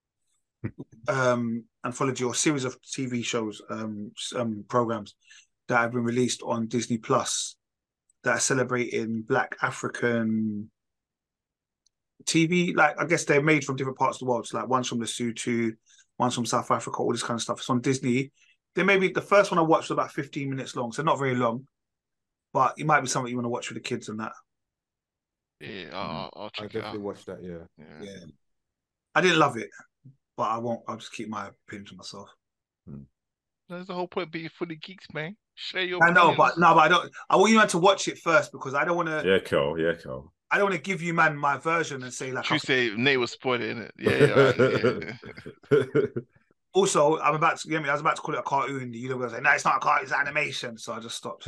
um anthology or series of T V shows, um, s- um programs that have been released on Disney Plus that are celebrating Black African T V. Like I guess they're made from different parts of the world. So like one's from Lesotho, one's from South Africa, all this kind of stuff. It's on Disney. They maybe the first one I watched was about fifteen minutes long, so not very long. But it might be something you want to watch with the kids and that. Yeah, I'll, I'll I check it definitely out. watched that. Yeah. Yeah. Yeah. I didn't love it, but I won't. I'll just keep my opinion to myself. That's the whole point of being fully geeks, man. Share your I know, opinions. but no, but I don't. I want you man to watch it first because I don't want to. Yeah, Kel. Yeah, Kel. I don't want to give you man my version and say like. True I- say Nate was spoiled in it. Yeah, yeah, right, yeah. Also, I'm about to get me. I was about to call it a cartoon. You know, say no, it's not a cartoon. It's animation. So I just stopped.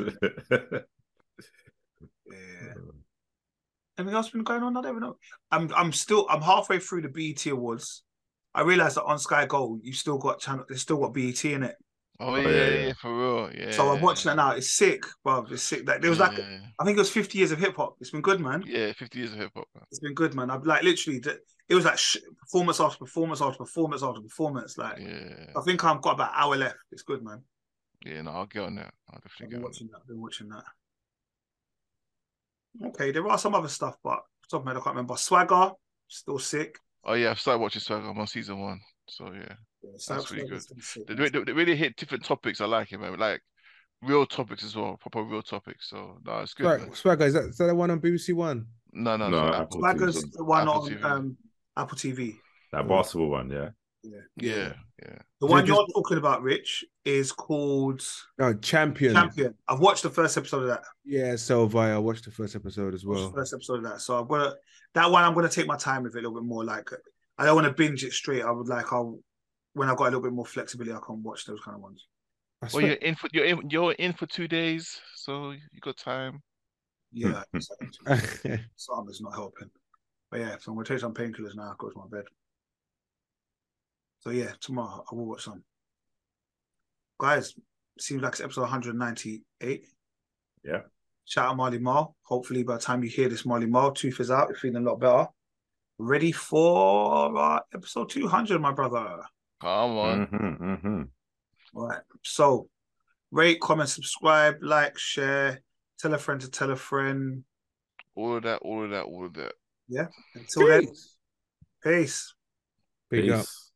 Yeah. Anything else been going on? I don't know. I'm. I'm still. I'm halfway through the B E T Awards. I realized that on Sky Go, you still got channel. There's still got B E T in it. Oh, yeah, yeah, yeah, yeah. for real. Yeah. So I'm watching that now. It's sick, bro. It's sick. Like there was like, Yeah. I think it was fifty years of hip hop. It's been good, man. Yeah, fifty years of hip hop. It's been good, man. I've like literally, it was like sh- performance after performance after performance after performance. Like Yeah. I think I've got about an hour left. It's good, man. Yeah, no, I'll get on that. I'll I've definitely been get on watching that. I've been watching that. Okay, there are some other stuff, but off the top of my head, I can't remember. Swagger, still sick. that. Oh, yeah, I've started watching Swagger. I'm on season one. So, yeah. Yeah, That's really Swagger's good. been sick, They, man. they, they really hit different topics. I like it, man. Like real topics as well. Proper real topics. So, no, it's good. Swag, man. Swagger, is that, is that the one on B B C One? No, no, No, so Apple Apple. Swagger's T V. the one Apple on T V. um, Apple T V. That basketball one, yeah. Yeah. Yeah, yeah. The Is one it you're just- talking about, Rich, is called No, Champion. Champion. I've watched the first episode of that. Yeah, so vi. I watched the first episode as Watched well. the first episode of that. So I'm gonna that one. I'm gonna take my time with it a little bit more. Like I don't want to binge it straight. I would like I'll when I got a little bit more flexibility, I can watch those kind of ones. I Well, swear- you're in for you're in, you're in for two days, so you got time. Yeah, Summer's not helping. But yeah, so I'm gonna take some painkillers now. Go to my bed. So yeah, tomorrow I will watch some. Guys, seems like it's episode one hundred ninety-eight. Yeah. Shout out Marley Marl. Hopefully by the time you hear this, Marley Marl, tooth is out. You're feeling a lot better. Ready for uh, episode two hundred, my brother. Come on. Mm-hmm, mm-hmm. All right. So rate, comment, subscribe, like, share, tell a friend to tell a friend. All of that, all of that, all of that. Yeah. Until then, Peace. peace. Big up. Peace.